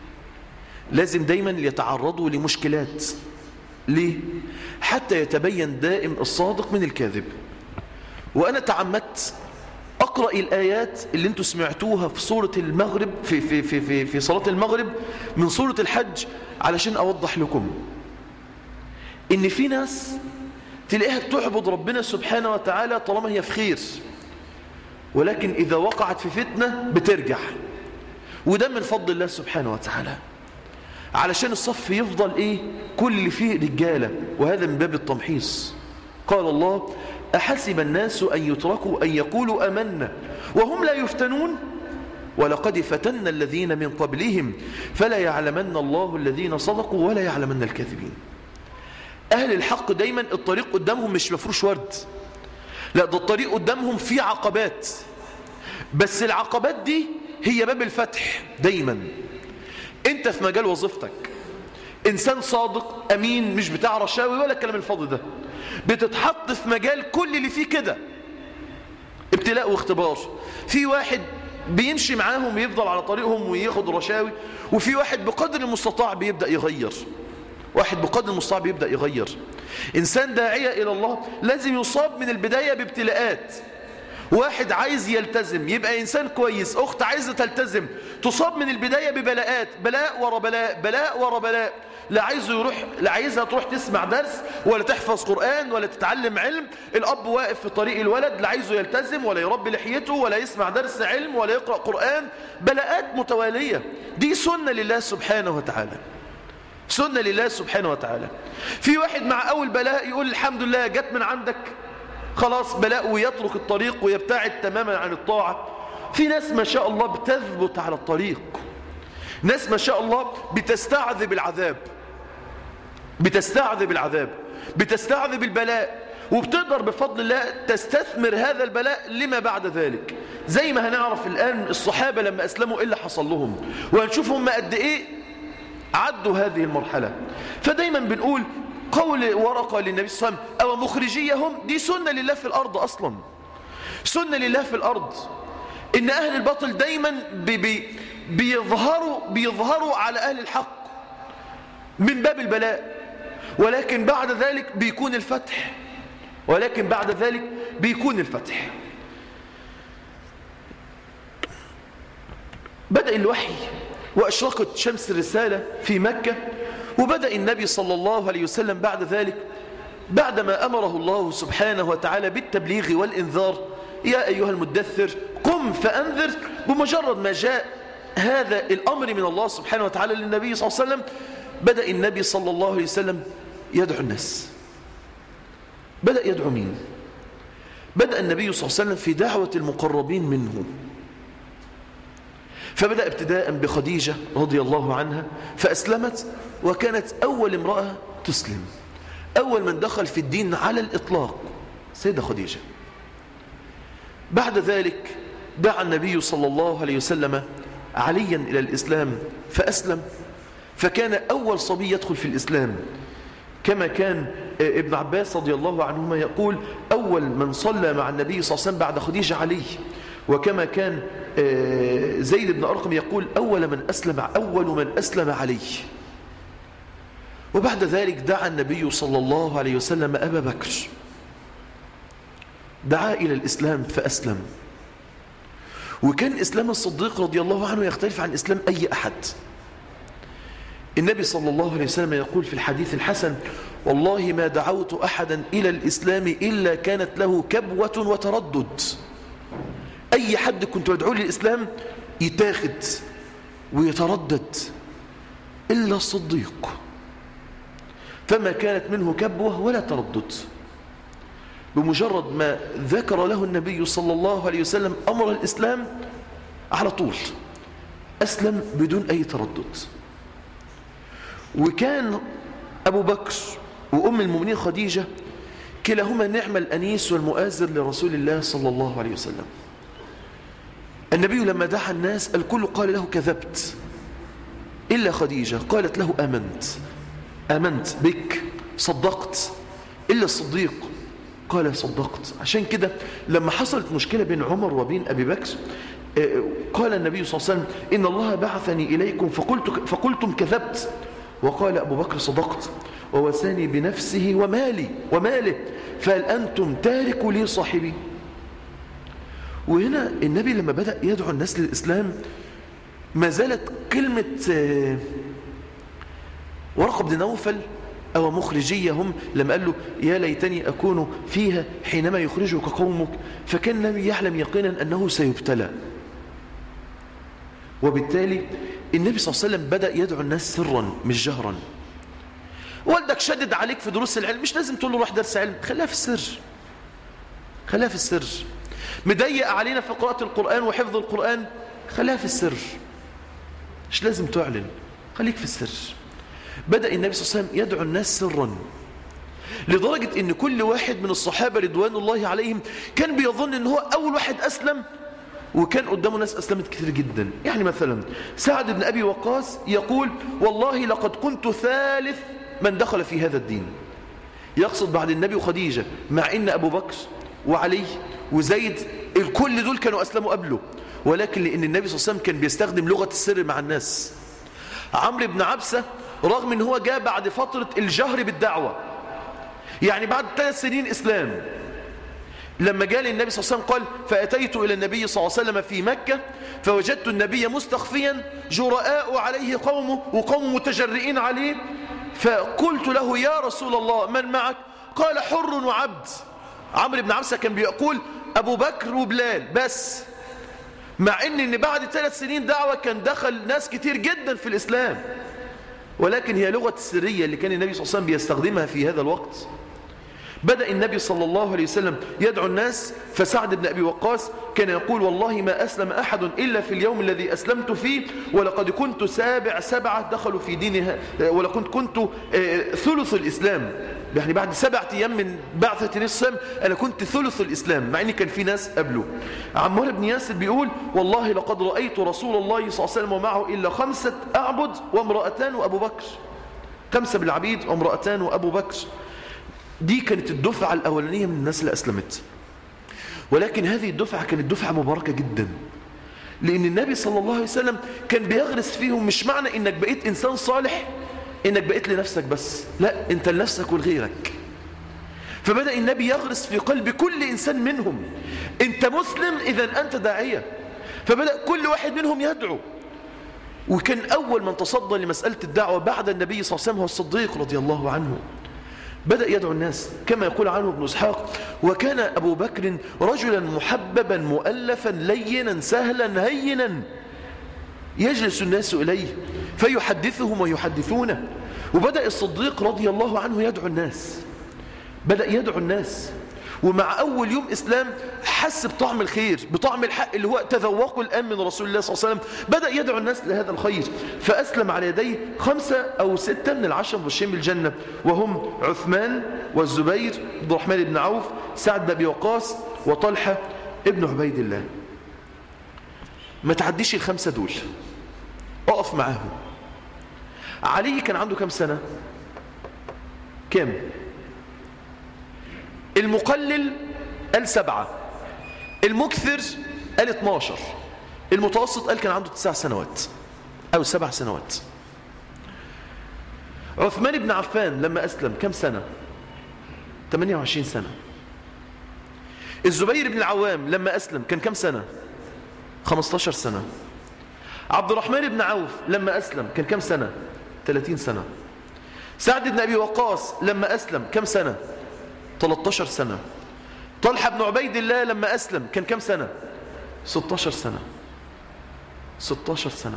لازم دايما يتعرضوا لمشكلات. ليه؟ حتى يتبين دائم الصادق من الكاذب. وأنا تعمدت أقرأ الآيات اللي انتم سمعتوها في سورة المغرب في, في, في, في, في صلاة المغرب من سورة الحج، علشان أوضح لكم إن في ناس تلاقيها بتعبد ربنا سبحانه وتعالى طالما هي في خير، ولكن إذا وقعت في فتنة بترجع، وده من فضل الله سبحانه وتعالى، علشان الصف يفضل إيه؟ كل اللي فيه رجالة، وهذا من باب التمحيص. قال الله: أحسب الناس أن يتركوا أن يقولوا آمنا وهم لا يفتنون ولقد فتنا الذين من قبلهم فلا يعلمن الله الذين صدقوا ولا يعلمن الكاذبين. أهل الحق دايما الطريق قدامهم مش مفروش ورد، لا، ده الطريق قدامهم فيه عقبات، بس العقبات دي هي باب الفتح. دايما انت في مجال وظيفتك انسان صادق امين، مش بتاع رشاوي ولا الكلام الفاضي ده، بتتحط في مجال كل اللي فيه كده ابتلاء واختبار. في واحد بيمشي معاهم ويفضل على طريقهم وياخد رشاوي، وفي واحد بقدر المستطاع بيبدأ يغير، واحد بقدر المستطاع بيبدأ يغير. إنسان داعية إلى الله لازم يصاب من البداية بابتلاءات. واحد عايز يلتزم يبقى إنسان كويس، أخت عايزة تلتزم تصاب من البداية ببلاءات، بلاء ورا بلاء، بلاء ورا بلاء. لا عايزه يروح، لا عايزها تروح تسمع درس ولا تحفظ قرآن ولا تتعلم علم، الأب واقف في طريق الولد، لا عايزه يلتزم ولا يربي لحيته ولا يسمع درس علم ولا يقرأ قرآن، بلاءات متوالية. دي سنة لله سبحانه وتعالى، سنة لله سبحانه وتعالى. في واحد مع أول بلاء يقول الحمد لله جت من عندك، خلاص بلاء، ويترك الطريق ويبتعد تماما عن الطاعة. في ناس ما شاء الله بتثبت على الطريق، ناس ما شاء الله بتستعذب العذاب، بتستعذب العذاب بتستعذب البلاء، وبتقدر بفضل الله تستثمر هذا البلاء لما بعد ذلك. زي ما هنعرف الآن الصحابة لما أسلموا إيه اللي حصل لهم، وهنشوف هم قد إيه عدوا هذه المرحلة. فدايما بنقول قول ورقة للنبي صلى الله عليه وسلم أو مخرجيهم، دي سنة لله في الأرض أصلا، سنة لله في الأرض. إن أهل الباطل دايما بي بي بيظهروا, بيظهروا على أهل الحق من باب البلاء، ولكن بعد ذلك بيكون الفتح، ولكن بعد ذلك بيكون الفتح. بدأ الوحي وأشرقت شمس الرسالة في مكة، وبدأ النبي صلى الله عليه وسلم بعد ذلك بعدما أمره الله سبحانه وتعالى بالتبليغ والإنذار: يا أيها المدثر قم فأنذر. بمجرد ما جاء هذا الأمر من الله سبحانه وتعالى للنبي صلى الله عليه وسلم، بدأ النبي صلى الله عليه وسلم يدعو الناس. بدأ يدعو مين؟ بدأ النبي صلى الله عليه وسلم في دعوة المقربين منه، فبدأ ابتداء بخديجة رضي الله عنها فأسلمت، وكانت أول امرأة تسلم، أول من دخل في الدين على الإطلاق سيدة خديجة. بعد ذلك دعا النبي صلى الله عليه وسلم عليا إلى الإسلام فأسلم، فكان أول صبي يدخل في الإسلام، كما كان ابن عباس رضي الله عنهما يقول: أول من صلى مع النبي صلى الله عليه وسلم بعد خديجة علي. وكما كان زيد بن أرقم يقول: أول من أسلم أول من أسلم علي. وبعد ذلك دعا النبي صلى الله عليه وسلم أبا بكر، دعا إلى الإسلام فأسلم. وكان إسلام الصديق رضي الله عنه يختلف عن إسلام أي أحد. النبي صلى الله عليه وسلم يقول في الحديث الحسن: والله ما دعوت أحدا إلى الإسلام إلا كانت له كبوة وتردد. أي حد كنت أدعوه للإسلام يتاخد ويتردد إلا الصديق، فما كانت منه كبوة ولا تردد. بمجرد ما ذكر له النبي صلى الله عليه وسلم أمر الإسلام على طول أسلم بدون أي تردد. وكان أبو بكر وأم المؤمنين خديجة كلاهما نعم الأنيس والمؤازر لرسول الله صلى الله عليه وسلم. النبي لما دعا الناس الكل قال له كذبت إلا خديجة، قالت له آمنت آمنت بك، صدقت، إلا الصديق قال صدقت. عشان كده لما حصلت مشكلة بين عمر وبين أبي بكر قال النبي صلى الله عليه وسلم إن الله بعثني إليكم فقلت فقلتم كذبت، وقال أبو بكر صدقت ووساني بنفسه ومالي وماله، فهل أنتم تاركوا لي صاحبي؟ وهنا النبي لما بدأ يدعو الناس للإسلام ما زالت كلمة ورقة بن نوفل أو مخرجية هم لما قال له يا ليتني أكون فيها حينما يخرجك قومك، فكان النبي يعلم يقينا أنه سيبتلى. وبالتالي النبي صلى الله عليه وسلم بدأ يدعو الناس سرا مش جهرا. والدك شدد عليك في دروس العلم مش لازم تقول له روح درس علم، خليها في السر، خليها في السر. مضيق علينا في قراءة القرآن وحفظ القرآن، خليها في السر، مش لازم تعلن، خليك في السر. بدأ النبي صلى الله عليه وسلم يدعو الناس سرا، لدرجة ان كل واحد من الصحابة رضوان الله عليهم كان بيظن ان هو اول واحد اسلم، وكان قدامه ناس اسلمت كتير جدا. يعني مثلا سعد بن ابي وقاص يقول والله لقد كنت ثالث من دخل في هذا الدين، يقصد بعد النبي وخديجة، مع ان ابو بكر وعلي وزيد الكل دول كانوا اسلموا قبله، ولكن لان النبي صلى الله عليه وسلم كان بيستخدم لغة السر مع الناس. عمرو بن عبسة رغم ان هو جاء بعد فترة الجهر بالدعوة، يعني بعد ثلاث سنين اسلام، لما جاء للنبي صلى الله عليه وسلم قال فأتيت إلى النبي صلى الله عليه وسلم في مكة فوجدت النبي مستخفيا جراء عليه قومه وقوم متجرئين عليه، فقلت له يا رسول الله من معك؟ قال حر وعبد. عمرو بن عبسة كان بيقول أبو بكر وبلال بس، مع ان ان بعد ثلاث سنين دعوة كان دخل ناس كتير جدا في الإسلام، ولكن هي لغة السرية اللي كان النبي صلى الله عليه وسلم بيستخدمها في هذا الوقت. بدأ النبي صلى الله عليه وسلم يدعو الناس، فسعد بن أبي وقاص كان يقول والله ما أسلم أحد إلا في اليوم الذي أسلمت فيه، ولقد كنت سابع سبعة دخلوا في دينها، ولقد كنت ثلث الإسلام، يعني بعد سبعة أيام من بعثة الإسلام أنا كنت ثلث الإسلام، مع أن كان في ناس قبله. عمار بن ياسر بيقول والله لقد رأيت رسول الله صلى الله عليه وسلم ومعه إلا خمسة أعبد وامرأتان وأبو بكر، خمسة بالعبيد وامرأتان وأبو بكر. دي كانت الدفعة الأولانية من الناس اللي أسلمت، ولكن هذه الدفعة كانت دفعة مباركة جدا، لأن النبي صلى الله عليه وسلم كان بيغرس فيهم مش معنى إنك بقيت إنسان صالح إنك بقيت لنفسك بس، لا، أنت لنفسك ولغيرك. فبدأ النبي يغرس في قلب كل إنسان منهم أنت مسلم إذا أنت داعية، فبدأ كل واحد منهم يدعو. وكان أول من تصدى لمسألة الدعوة بعد النبي صلى الله عليه وسلم هو الصديق رضي الله عنه. بدأ يدعو الناس كما يقول عنه ابن إسحاق وكان أبو بكر رجلا محببا مؤلفا لينا سهلا هينا، يجلس الناس إليه فيحدثهم ويحدثونه. وبدأ الصديق رضي الله عنه يدعو الناس، بدأ يدعو الناس، ومع أول يوم إسلام حس بطعم الخير، بطعم الحق اللي هو تذوقه الآن من رسول الله صلى الله عليه وسلم. بدأ يدعو الناس لهذا الخير، فأسلم على يديه خمسة أو ستة من العشر المبشرين بالجنة، وهم عثمان والزبير عبد الرحمن بن عوف، سعد بن أبي وقاص، وطلحة ابن عبيد الله. ما تعديش الخمسة دول، أقف معاهم. علي كان عنده كم سنة؟ كم؟ المقلل قال سبعة، المكثر قال اتناشر، المتوسط قال كان عنده تسع سنوات أو سبع سنوات. عثمان بن عفان لما أسلم كم سنة؟ ثمانية وعشرين سنة. الزبير بن العوام لما أسلم كان كم سنة؟ خمسة عشر سنة. عبد الرحمن بن عوف لما أسلم كان كم سنة؟ ثلاثين سنة. سعد بن أبي وقاص لما أسلم كم سنة؟ ثلاثة عشر سنة. طلحة بن عبيد الله لما أسلم كان كم سنة؟ ستة عشر سنة. ستة عشر سنة.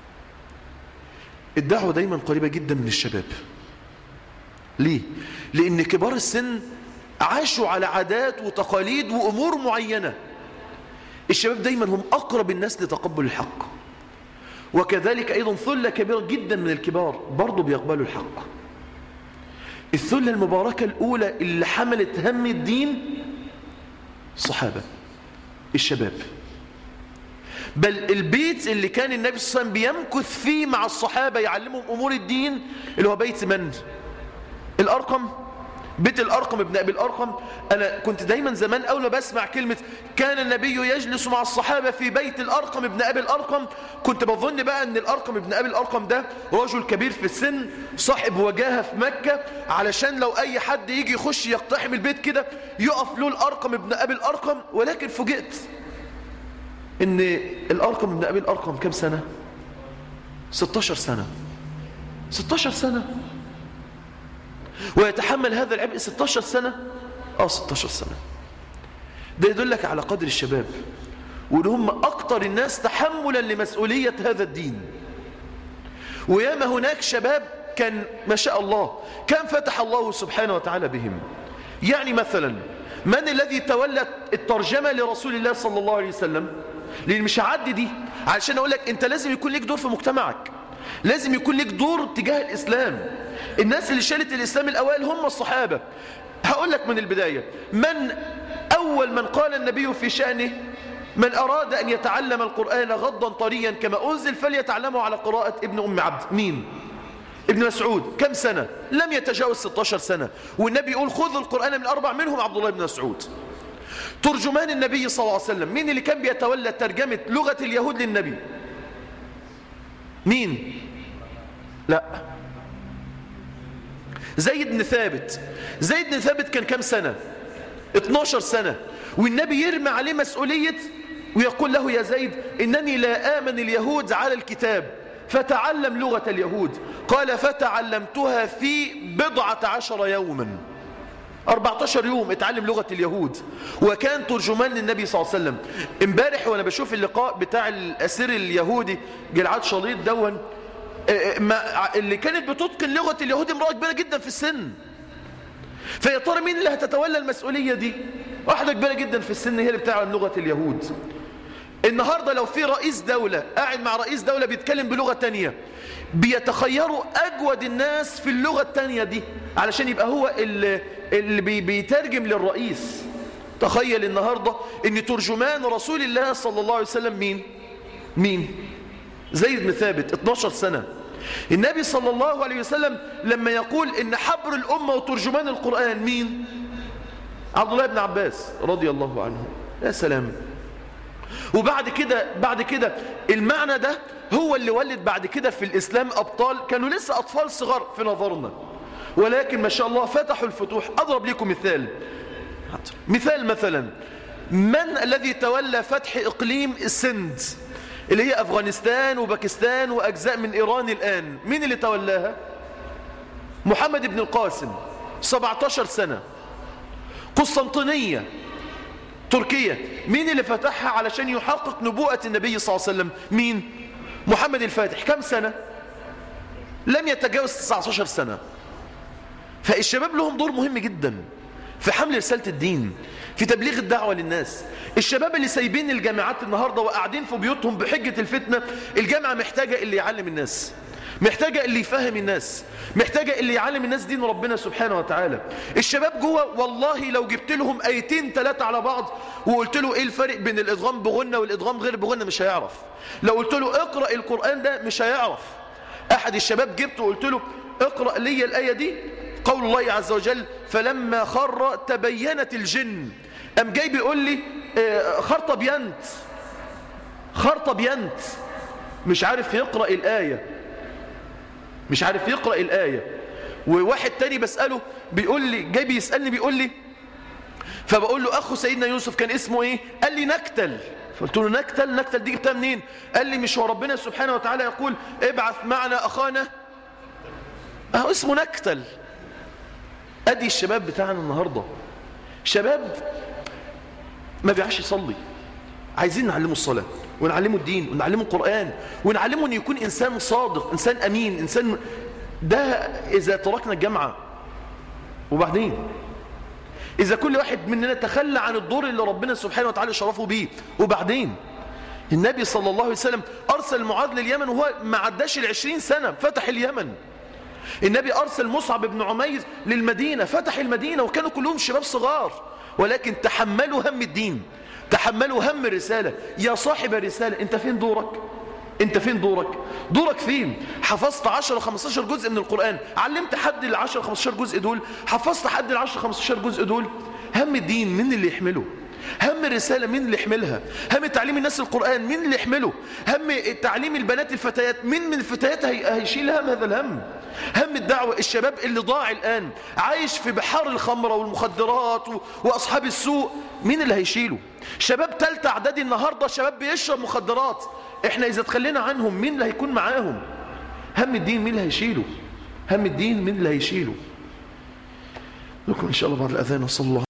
الدعوة دايما قريبة جدا من الشباب. ليه؟ لأن كبار السن عاشوا على عادات وتقاليد وأمور معينة. الشباب دايما هم أقرب الناس لتقبل الحق، وكذلك أيضا ثلة كبيرة جدا من الكبار برضو بيقبلوا الحق. الثلة المباركة الأولى اللي حملت هم الدين الصحابة، الشباب. بل البيت اللي كان النبي صلى الله عليه وسلم بيمكث فيه مع الصحابة يعلمهم أمور الدين اللي هو بيت من؟ الأرقم. بيت الأرقم ابن أبي الأرقم. أنا كنت دايما زمان أول ما بسمع كلمة كان النبي يجلس مع الصحابة في بيت الأرقم ابن أبي الأرقم، كنت بظن بقى أن الأرقم ابن أبي الأرقم ده رجل كبير في السن صاحب وجاهة في مكة، علشان لو أي حد يجي يخش يقتحم البيت كده يقف له الأرقم ابن أبي الأرقم. ولكن فوجئت أن الأرقم ابن أبي الأرقم كم سنة؟ ستاشر سنة. ستاشر سنة ويتحمل هذا العبء. ستاشر سنة. اه ستاشر سنة. ده يدلك على قدر الشباب وان هم اكتر الناس تحملا لمسؤولية هذا الدين. وياما هناك شباب كان ما شاء الله كان فتح الله سبحانه وتعالى بهم. يعني مثلا من الذي تولى الترجمة لرسول الله صلى الله عليه وسلم؟ لان مش هعدي دي علشان اقول لك انت لازم يكون لك دور في مجتمعك، لازم يكون لك دور تجاه الاسلام. الناس اللي شالت الاسلام الاوائل هم الصحابة. هقول لك من البداية من اول من قال النبي في شأنه من اراد ان يتعلم القرآن غضا طريا كما انزل فليتعلمه على قراءة ابن ام عبد. مين؟ ابن مسعود. كم سنة؟ لم يتجاوز ستاشر سنة. والنبي يقول خذوا القرآن من اربع، منهم عبد الله بن مسعود. ترجمان النبي صلى الله عليه وسلم مين اللي كان بيتولى ترجمة لغة اليهود للنبي؟ مين؟ لا، زيد بن ثابت. زيد بن ثابت كان كم سنة؟ اتناشر سنة. والنبي يرمي عليه مسؤولية ويقول له يا زيد إنني لا آمن اليهود على الكتاب فتعلم لغة اليهود. قال فتعلمتها في بضعة عشر يوما. أربعتاشر يوم اتعلم لغة اليهود وكان ترجمان للنبي صلى الله عليه وسلم. امبارح وانا بشوف اللقاء بتاع الأسير اليهودي جلعاد شليط دون اللي كانت بتتقن لغة اليهود امرأة كبيرة جدا في السن. فيا ترى مين اللي هتتولى المسؤولية دي؟ واحدة كبيرة جدا في السن هي اللي بتعلم لغة اليهود. النهاردة لو في رئيس دولة قاعد مع رئيس دولة بيتكلم بلغة تانية بيتخيروا أجود الناس في اللغة التانية دي علشان يبقى هو اللي, اللي بي بيترجم للرئيس. تخيل النهاردة ان ترجمان رسول الله صلى الله عليه وسلم مين؟ مين؟ زيد بن ثابت. اتناشر سنة. النبي صلى الله عليه وسلم لما يقول ان حبر الأمة وترجمان القرآن مين؟ عبد الله بن عباس رضي الله عنه. يا سلام. وبعد كده بعد كده المعنى ده هو اللي ولد بعد كده في الإسلام أبطال كانوا لسه أطفال صغار في نظرنا ولكن ما شاء الله فتحوا الفتوح. أضرب لكم مثال. مثال مثلا من الذي تولى فتح إقليم السند اللي هي أفغانستان وباكستان وأجزاء من إيران الآن؟ مين اللي تولاها؟ محمد بن القاسم. سبعتاشر سنة. قسطنطينية تركيا مين اللي فتحها علشان يحقق نبوءة النبي صلى الله عليه وسلم؟ مين؟ محمد الفاتح. كم سنة؟ لم يتجاوز تسعتاشر سنة. فالشباب لهم دور مهم جدا في حمل رسالة الدين، في تبليغ الدعوة للناس. الشباب اللي سايبين الجامعات النهاردة وقاعدين في بيوتهم بحجة الفتنة، الجامعة محتاجة اللي يعلم الناس، محتاجة اللي يفهم الناس، محتاجة اللي يعلم الناس دين ربنا سبحانه وتعالى. الشباب جوه والله لو جبت لهم ايتين ثلاثة على بعض وقلت له ايه الفرق بين الادغام بغنة والادغام غير بغنة مش هيعرف. لو قلت له اقرأ القرآن ده مش هيعرف. احد الشباب جبته وقلت له اقرأ لي الآية دي قول الله عز وجل فلما خر تبينت الجن، قام جاي بيقول لي اه خرطة بينت خرطة بينت مش عارف يقرأ الآية، مش عارف يقرأ الآية. وواحد تاني بسأله بيقول لي جاي بيسألني بيقول لي فبقول له أخو سيدنا يوسف كان اسمه إيه؟ قال لي نكتل. فقلت له نكتل؟ نكتل دي جبتها منين؟ قال لي مش هو ربنا سبحانه وتعالى يقول ابعث معنا أخانا؟ أهو اسمه نكتل. أدي الشباب بتاعنا النهاردة، شباب ما بيعرفش يصلي. عايزين نعلمه الصلاة ونعلمه الدين ونعلمه القرآن ونعلمه أن يكون إنسان صادق، إنسان أمين، إنسان. ده إذا تركنا الجامعة وبعدين إذا كل واحد مننا تخلى عن الدور اللي ربنا سبحانه وتعالى شرفه بيه وبعدين. النبي صلى الله عليه وسلم أرسل معاذ لليمن وهو ما عداش العشرين سنة فتح اليمن. النبي أرسل مصعب بن عمير للمدينة، فتح المدينة وكانوا كلهم شباب صغار، ولكن تحملوا هم الدين، تحملوا هم الرسالة. يا صاحب الرسالة، انت فين دورك؟ انت فين دورك؟ دورك فين؟ حفظت عشرة خمستاشر جزء من القرآن، علمت حد ال عشرة خمستاشر جزء دول، حفظت حد ال عشرة خمستاشر جزء دول. هم الدين مين اللي يحمله؟ هم الرسالة مين اللي يحملها؟ هم تعليم الناس القرآن مين اللي يحمله؟ هم تعليم البنات الفتيات مين من الفتيات هيشيل هم هذا الهم؟ هم الدعوة، الشباب اللي ضاع الآن عايش في بحار الخمرة والمخدرات وأصحاب السوء، مين اللي هيشيله؟ شباب تالتة اعدادي النهاردة شباب بيشرب مخدرات، احنا إذا تخلينا عنهم مين اللي هيكون معاهم؟ هم الدين مين اللي هيشيله؟ هم الدين مين اللي هيشيله؟ لكم إن شاء الله بعد الأذان وصلى الله.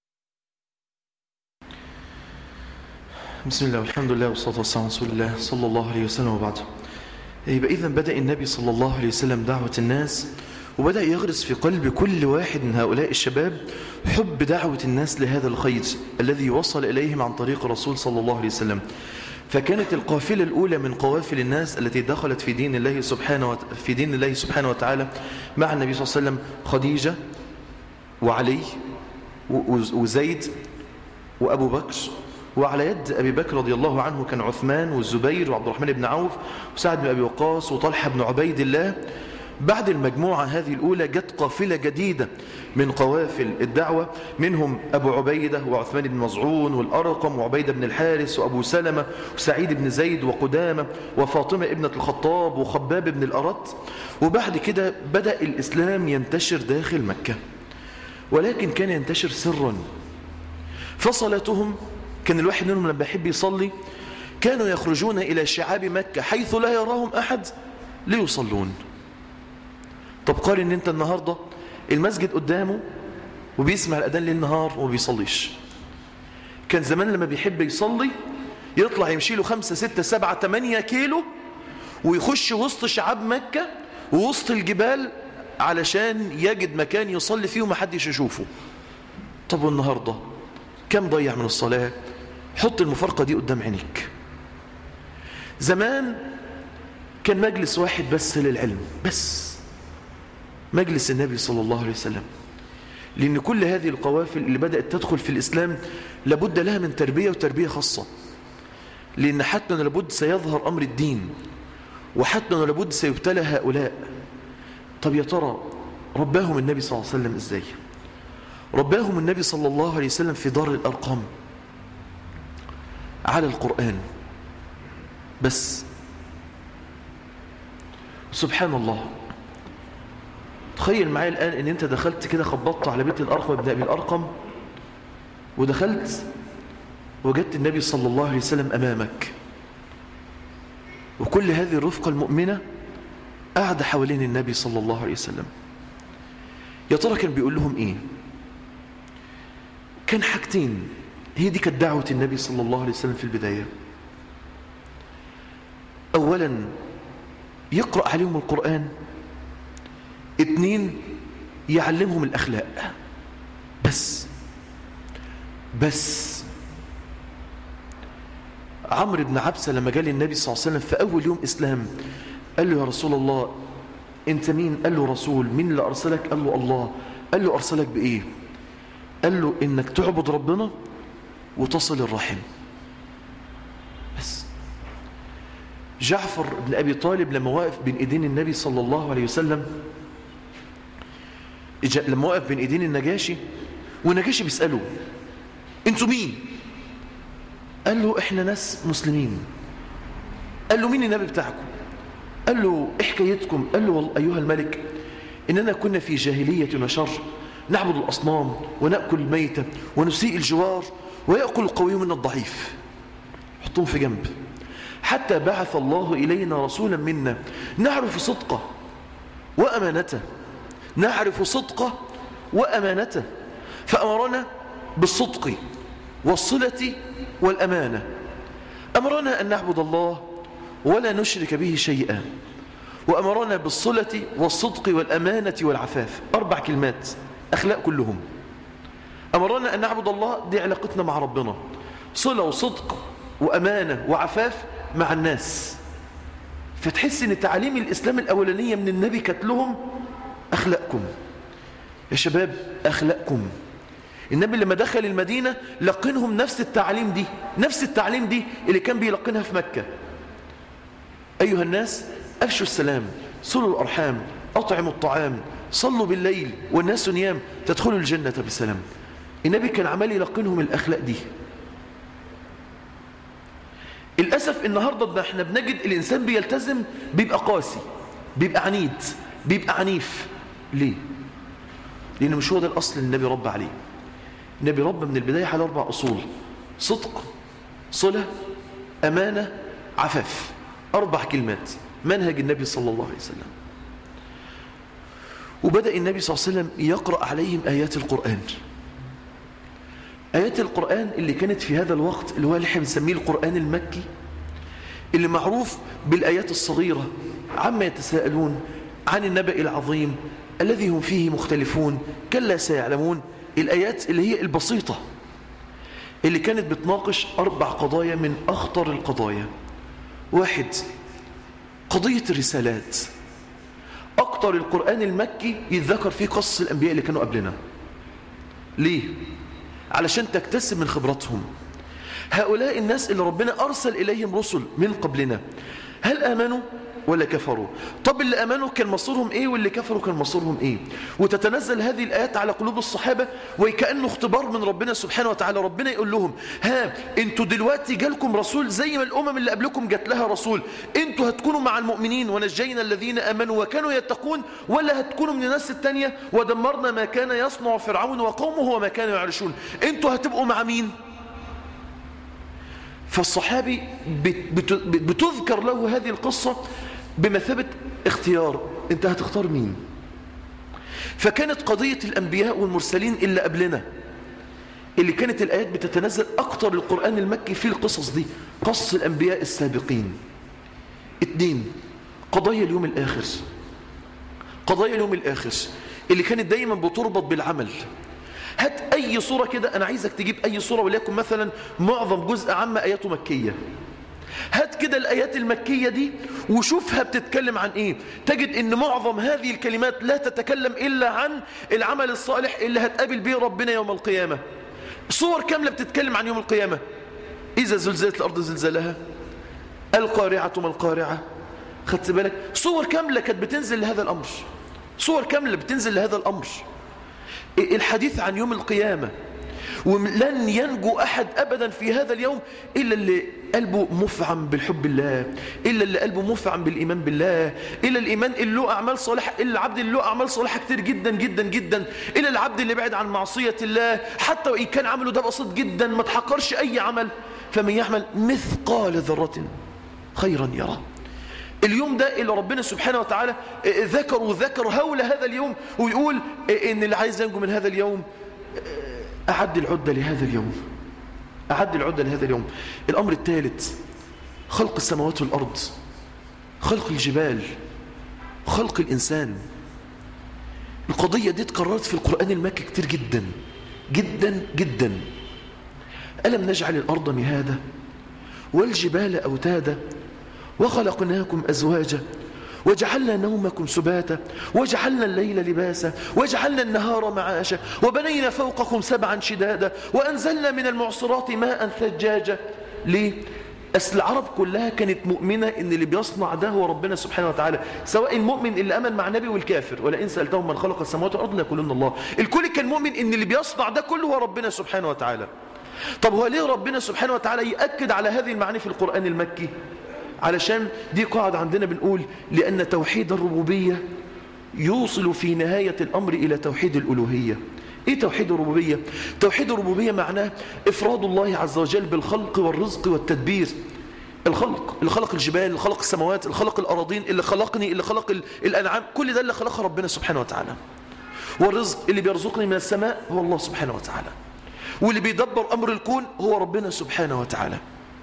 بسم الله والحمد لله والصلاة والسلام على رسول الله صلى الله عليه وسلم وبعد. يبقى إذن بدأ النبي صلى الله عليه وسلم دعوة الناس، وبدأ يغرس في قلب كل واحد من هؤلاء الشباب حب دعوة الناس لهذا الخير الذي وصل إليهم عن طريق الرسول صلى الله عليه وسلم. فكانت القافلة الأولى من قوافل الناس التي دخلت في دين الله سبحانه في دين الله سبحانه وتعالى مع النبي صلى الله عليه وسلم خديجة وعلي وزيد وأبو بكر، وعلى يد أبي بكر رضي الله عنه كان عثمان والزبير وعبد الرحمن بن عوف وسعد بن أبي وقاص وطلحة بن عبيد الله. بعد المجموعة هذه الأولى جت قافلة جديدة من قوافل الدعوة، منهم أبو عبيدة وعثمان بن مزعون والأرقم وعبيدة بن الحارث وأبو سلمة وسعيد بن زيد وقدامة وفاطمة ابنة الخطاب وخباب بن الأرت. وبعد كده بدأ الإسلام ينتشر داخل مكة، ولكن كان ينتشر سرا. فصلاتهم كان الواحد منهم لما يحب يصلي كانوا يخرجون إلى شعاب مكة حيث لا يراهم أحد ليصلون. طب قال إن أنت النهاردة المسجد قدامه وبيسمع الأذان ليل نهار وما بيصليش. كان زمان لما بيحب يصلي يطلع يمشي له خمسة ستة سبعة تمانية كيلو ويخش وسط شعاب مكة ووسط الجبال علشان يجد مكان يصلي فيه ومحدش يشوفه. طب والنهاردة كم ضيع من الصلاة؟ حط المفارقة دي قدام عينيك. زمان كان مجلس واحد بس للعلم، بس مجلس النبي صلى الله عليه وسلم. لأن كل هذه القوافل اللي بدأت تدخل في الإسلام لابد لها من تربية وتربية خاصة، لأن حتما لابد سيظهر أمر الدين، وحتما لابد سيبتلى هؤلاء. طب يا ترى رباهم النبي صلى الله عليه وسلم إزاي؟ رباهم النبي صلى الله عليه وسلم في دار الأرقام على القرآن بس. سبحان الله، تخيل معايا الآن ان انت دخلت كده خبطت على بيت الأرقم ابن أبي الأرقم ودخلت وجدت النبي صلى الله عليه وسلم أمامك، وكل هذه الرفقة المؤمنة قاعدة حوالين النبي صلى الله عليه وسلم. يا ترى كان بيقول لهم ايه؟ كان حاجتين، هي دي كانت دعوة النبي صلى الله عليه وسلم في البداية. أولا يقرأ عليهم القرآن، اتنين يعلمهم الأخلاق بس. بس عمرو بن عبسة لما جاء للنبي صلى الله عليه وسلم في أول يوم إسلام قال له يا رسول الله أنت مين؟ قال له رسول. مين اللي أرسلك؟ قال له الله. قال له أرسلك بإيه؟ قال له إنك تعبد ربنا وتصل الرحم بس. جعفر بن أبي طالب لما وقف بين إيدين النبي صلى الله عليه وسلم، لما وقف بين إيدين النجاشي والنجاشي بيسأله أنتوا مين؟ قال له إحنا ناس مسلمين. قال له مين النبي بتاعكم؟ قال له إيه حكايتكم؟ قال له أيها الملك إننا كنا في جاهلية وشر، نعبد الأصنام ونأكل الميتة ونسيء الجوار ويأكل القوي من الضعيف. حطهم في جنب. حتى بعث الله إلينا رسولا منا نعرف صدقه وأمانته، نعرف صدقه وأمانته، فأمرنا بالصدق والصلة والأمانة. أمرنا أن نعبد الله ولا نشرك به شيئا، وأمرنا بالصلة والصدق والأمانة والعفاف. أربع كلمات أخلاق كلهم. أمرنا أن نعبد الله، دي علاقتنا مع ربنا، صلة وصدق وأمانة وعفاف مع الناس. فتحس ان تعاليم الإسلام الأولانية من النبي كانت لهم أخلاقكم يا شباب، أخلاقكم. النبي لما دخل المدينة لقنهم نفس التعليم دي، نفس التعليم دي اللي كان بيلقنها في مكة. أيها الناس أفشوا السلام، صلوا الأرحام، أطعموا الطعام، صلوا بالليل والناس نيام، تدخلوا الجنة بسلام. النبي كان عمال يلقنهم الأخلاق دي. الأسف النهاردة احنا بنجد الإنسان بيلتزم بيبقى قاسي، بيبقى عنيد، بيبقى عنيف. ليه؟ لأنه مش هو ده الأصل اللي النبي رب عليه. النبي رب من البداية على أربع أصول: صدق، صلة، أمانة، عفاف. أربع كلمات منهج النبي صلى الله عليه وسلم. وبدأ النبي صلى الله عليه وسلم يقرأ عليهم آيات القرآن. آيات القرآن اللي كانت في هذا الوقت اللي هو اللي احنا بنسميه القرآن المكي، اللي معروف بالآيات الصغيرة: عما يتساءلون، عن النبأ العظيم الذي هم فيه مختلفون، كلا سيعلمون. الآيات اللي هي البسيطة اللي كانت بتناقش أربع قضايا من أخطر القضايا. واحد، قضية الرسالات. أكتر القرآن المكي يتذكر فيه قصص الأنبياء اللي كانوا قبلنا. ليه؟ علشان تكتسب من خبراتهم. هؤلاء الناس اللي ربنا أرسل إليهم رسل من قبلنا، هل آمنوا ولا كفروا؟ طب اللي آمنوا كان مصيرهم إيه، واللي كفروا كان مصيرهم إيه؟ وتتنزل هذه الآيات على قلوب الصحابة وكأنه اختبار من ربنا سبحانه وتعالى. ربنا يقول لهم: ها انتوا دلوقتي جالكم رسول زي ما الأمم اللي قبلكم جات لها رسول، انتوا هتكونوا مع المؤمنين ونجينا الذين آمنوا وكانوا يتقون، ولا هتكونوا من الناس التانية ودمرنا ما كان يصنع فرعون وقومه وما كانوا يعرشون؟ انتوا هتبقوا مع مين؟ فالصحابي بتذكر له هذه القصة بمثابة اختيار، انت هتختار مين؟ فكانت قضية الأنبياء والمرسلين اللي قبلنا اللي كانت الآيات بتتنزل أكتر القرآن المكي في القصص دي، قصص الأنبياء السابقين. اتنين، قضايا اليوم الآخر. قضايا اليوم الآخر اللي كانت دايما بتربط بالعمل. هات أي صورة كده، أنا عايزك تجيب أي صورة وليكن مثلا معظم جزء عامة آياته مكية. هات كده الآيات المكية دي وشوفها بتتكلم عن إيه. تجد إن معظم هذه الكلمات لا تتكلم إلا عن العمل الصالح اللي هتقابل به ربنا يوم القيامة. صور كاملة بتتكلم عن يوم القيامة: إذا زلزلت الأرض زلزالها، القارعة ما القارعة. خدت بالك؟ صور كاملة كانت بتنزل لهذا الأمر، صور كاملة بتنزل لهذا الأمر. الحديث عن يوم القيامة، ولن ينجو أحد أبدا في هذا اليوم إلا اللي قلبه مفعم بالحب الله، إلا اللي قلبه مفعم بالإيمان بالله، إلا الإيمان اللي له أعمال صالحة، إلا العبد اللي له أعمال صالحة كتير جدا جدا جدا، إلا العبد اللي بعد عن معصية الله حتى وإن كان عمله ده بسيط جدا، ما تحقرش أي عمل. فمن يعمل مثقال ذرة خيرا يرى. اليوم ده اللي ربنا سبحانه وتعالى ذكر وذكر هول هذا اليوم، ويقول إن اللي عايز ينجو من هذا اليوم أعد العدة لهذا اليوم، أعد العدة لهذا اليوم. الأمر الثالث: خلق السماوات والأرض، خلق الجبال، خلق الإنسان. القضية دي اتكررت في القرآن المكي كتير جدا جدا جدا. ألم نجعل الأرض مهادا والجبال أوتادا وخلقناكم أزواجا وجعلنا نومكم سباتا وجعلنا الليل لباسا وجعلنا النهار معاشا وبنينا فوقكم سبعا شدادا وأنزلنا من المعصرات ماء ثجاجا. ليه؟ أصل العرب كلها كانت مؤمنة إن اللي بيصنع ده هو ربنا سبحانه وتعالى، سواء المؤمن اللي أمن مع نبي والكافر. ولئن سألتهم من خلق السماوات والأرض ليقولن الله. الكل كان مؤمن إن اللي بيصنع ده كله هو ربنا سبحانه وتعالى. طب هو ليه ربنا سبحانه وتعالى يأكد على هذه المعاني في القرآن المكي؟ علشان دي قاعدة عندنا بنقول: لأن توحيد الربوبية يوصل في نهاية الأمر إلى توحيد الألوهية. إيه توحيد الربوبية؟ توحيد الربوبية معناه إفراد الله عز وجل بالخلق والرزق والتدبير. الخلق، اللي خلق الجبال، اللي خلق السماوات، اللي خلق الأراضين، اللي خلقني، اللي خلق الأنعام، كل ده اللي خلقه ربنا سبحانه وتعالى. والرزق، اللي بيرزقني من السماء هو الله سبحانه وتعالى، واللي بيدبر أمر الكون هو ربنا سبحانه وتعالى.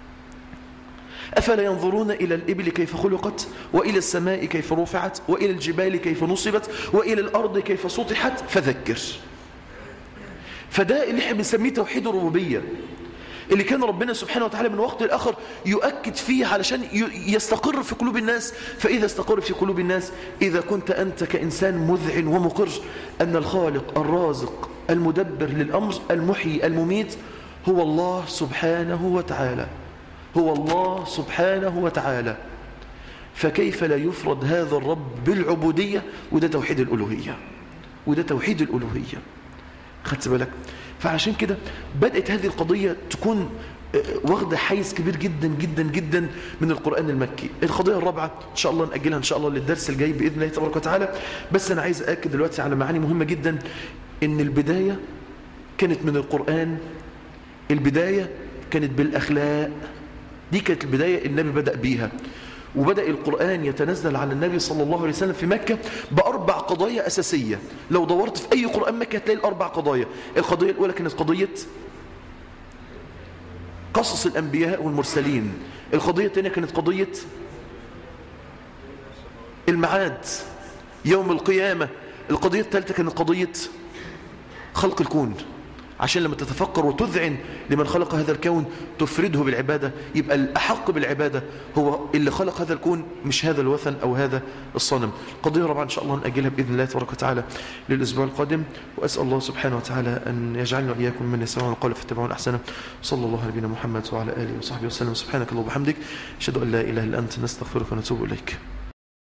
أفلا ينظرون إلى الإبل كيف خلقت وإلى السماء كيف رفعت وإلى الجبال كيف نصبت وإلى الأرض كيف سطحت فذكر. فده اللي احنا بنسميه توحيد الربوبية. اللي كان ربنا سبحانه وتعالى من وقت لآخر يؤكد فيه علشان يستقر في قلوب الناس. فإذا استقر في قلوب الناس، إذا كنت أنت كإنسان مذعن ومقر أن الخالق الرازق المدبر للأمر المحيي المميت هو الله سبحانه وتعالى، هو الله سبحانه وتعالى، فكيف لا يفرد هذا الرب بالعبودية؟ وده توحيد الألوهية، وده توحيد الألوهية. خدت بالك؟ فعشان كده بدأت هذه القضية تكون واخدة حيز كبير جدا جدا جدا من القرآن المكي. القضية الرابعة إن شاء الله نأجلها إن شاء الله للدرس الجاي بإذن الله تبارك وتعالى، بس أنا عايز أأكد دلوقتي على معاني مهمة جدا. إن البداية كانت من القرآن، البداية كانت بالأخلاق، دي كانت البداية النبي بدأ بيها. وبدأ القرآن يتنزل على النبي صلى الله عليه وسلم في مكة بأربع قضايا أساسية. لو دورت في أي قرآن مكة هتلاقي الأربع قضايا. القضية الأولى كانت قضية قصص الأنبياء والمرسلين. القضية الثانية كانت قضية المعاد، يوم القيامة. القضية الثالثة كانت قضية خلق الكون، عشان لما تتفكر وتذعن لمن خلق هذا الكون تفرده بالعبادة. يبقى الأحق بالعبادة هو اللي خلق هذا الكون، مش هذا الوثن أو هذا الصنم. قضية رابعة إن شاء الله نأجلها بإذن الله تبارك وتعالى للأسبوع القادم. وأسأل الله سبحانه وتعالى أن يجعلنا وإياكم من يسمعون القول فاتبعون أحسنه. صلى الله على نبينا محمد وعلى آله وصحبه وسلم. سبحانك اللهم وبحمدك، أشهد أن لا إله إلا أنت، نستغفرك ونتوب إليك.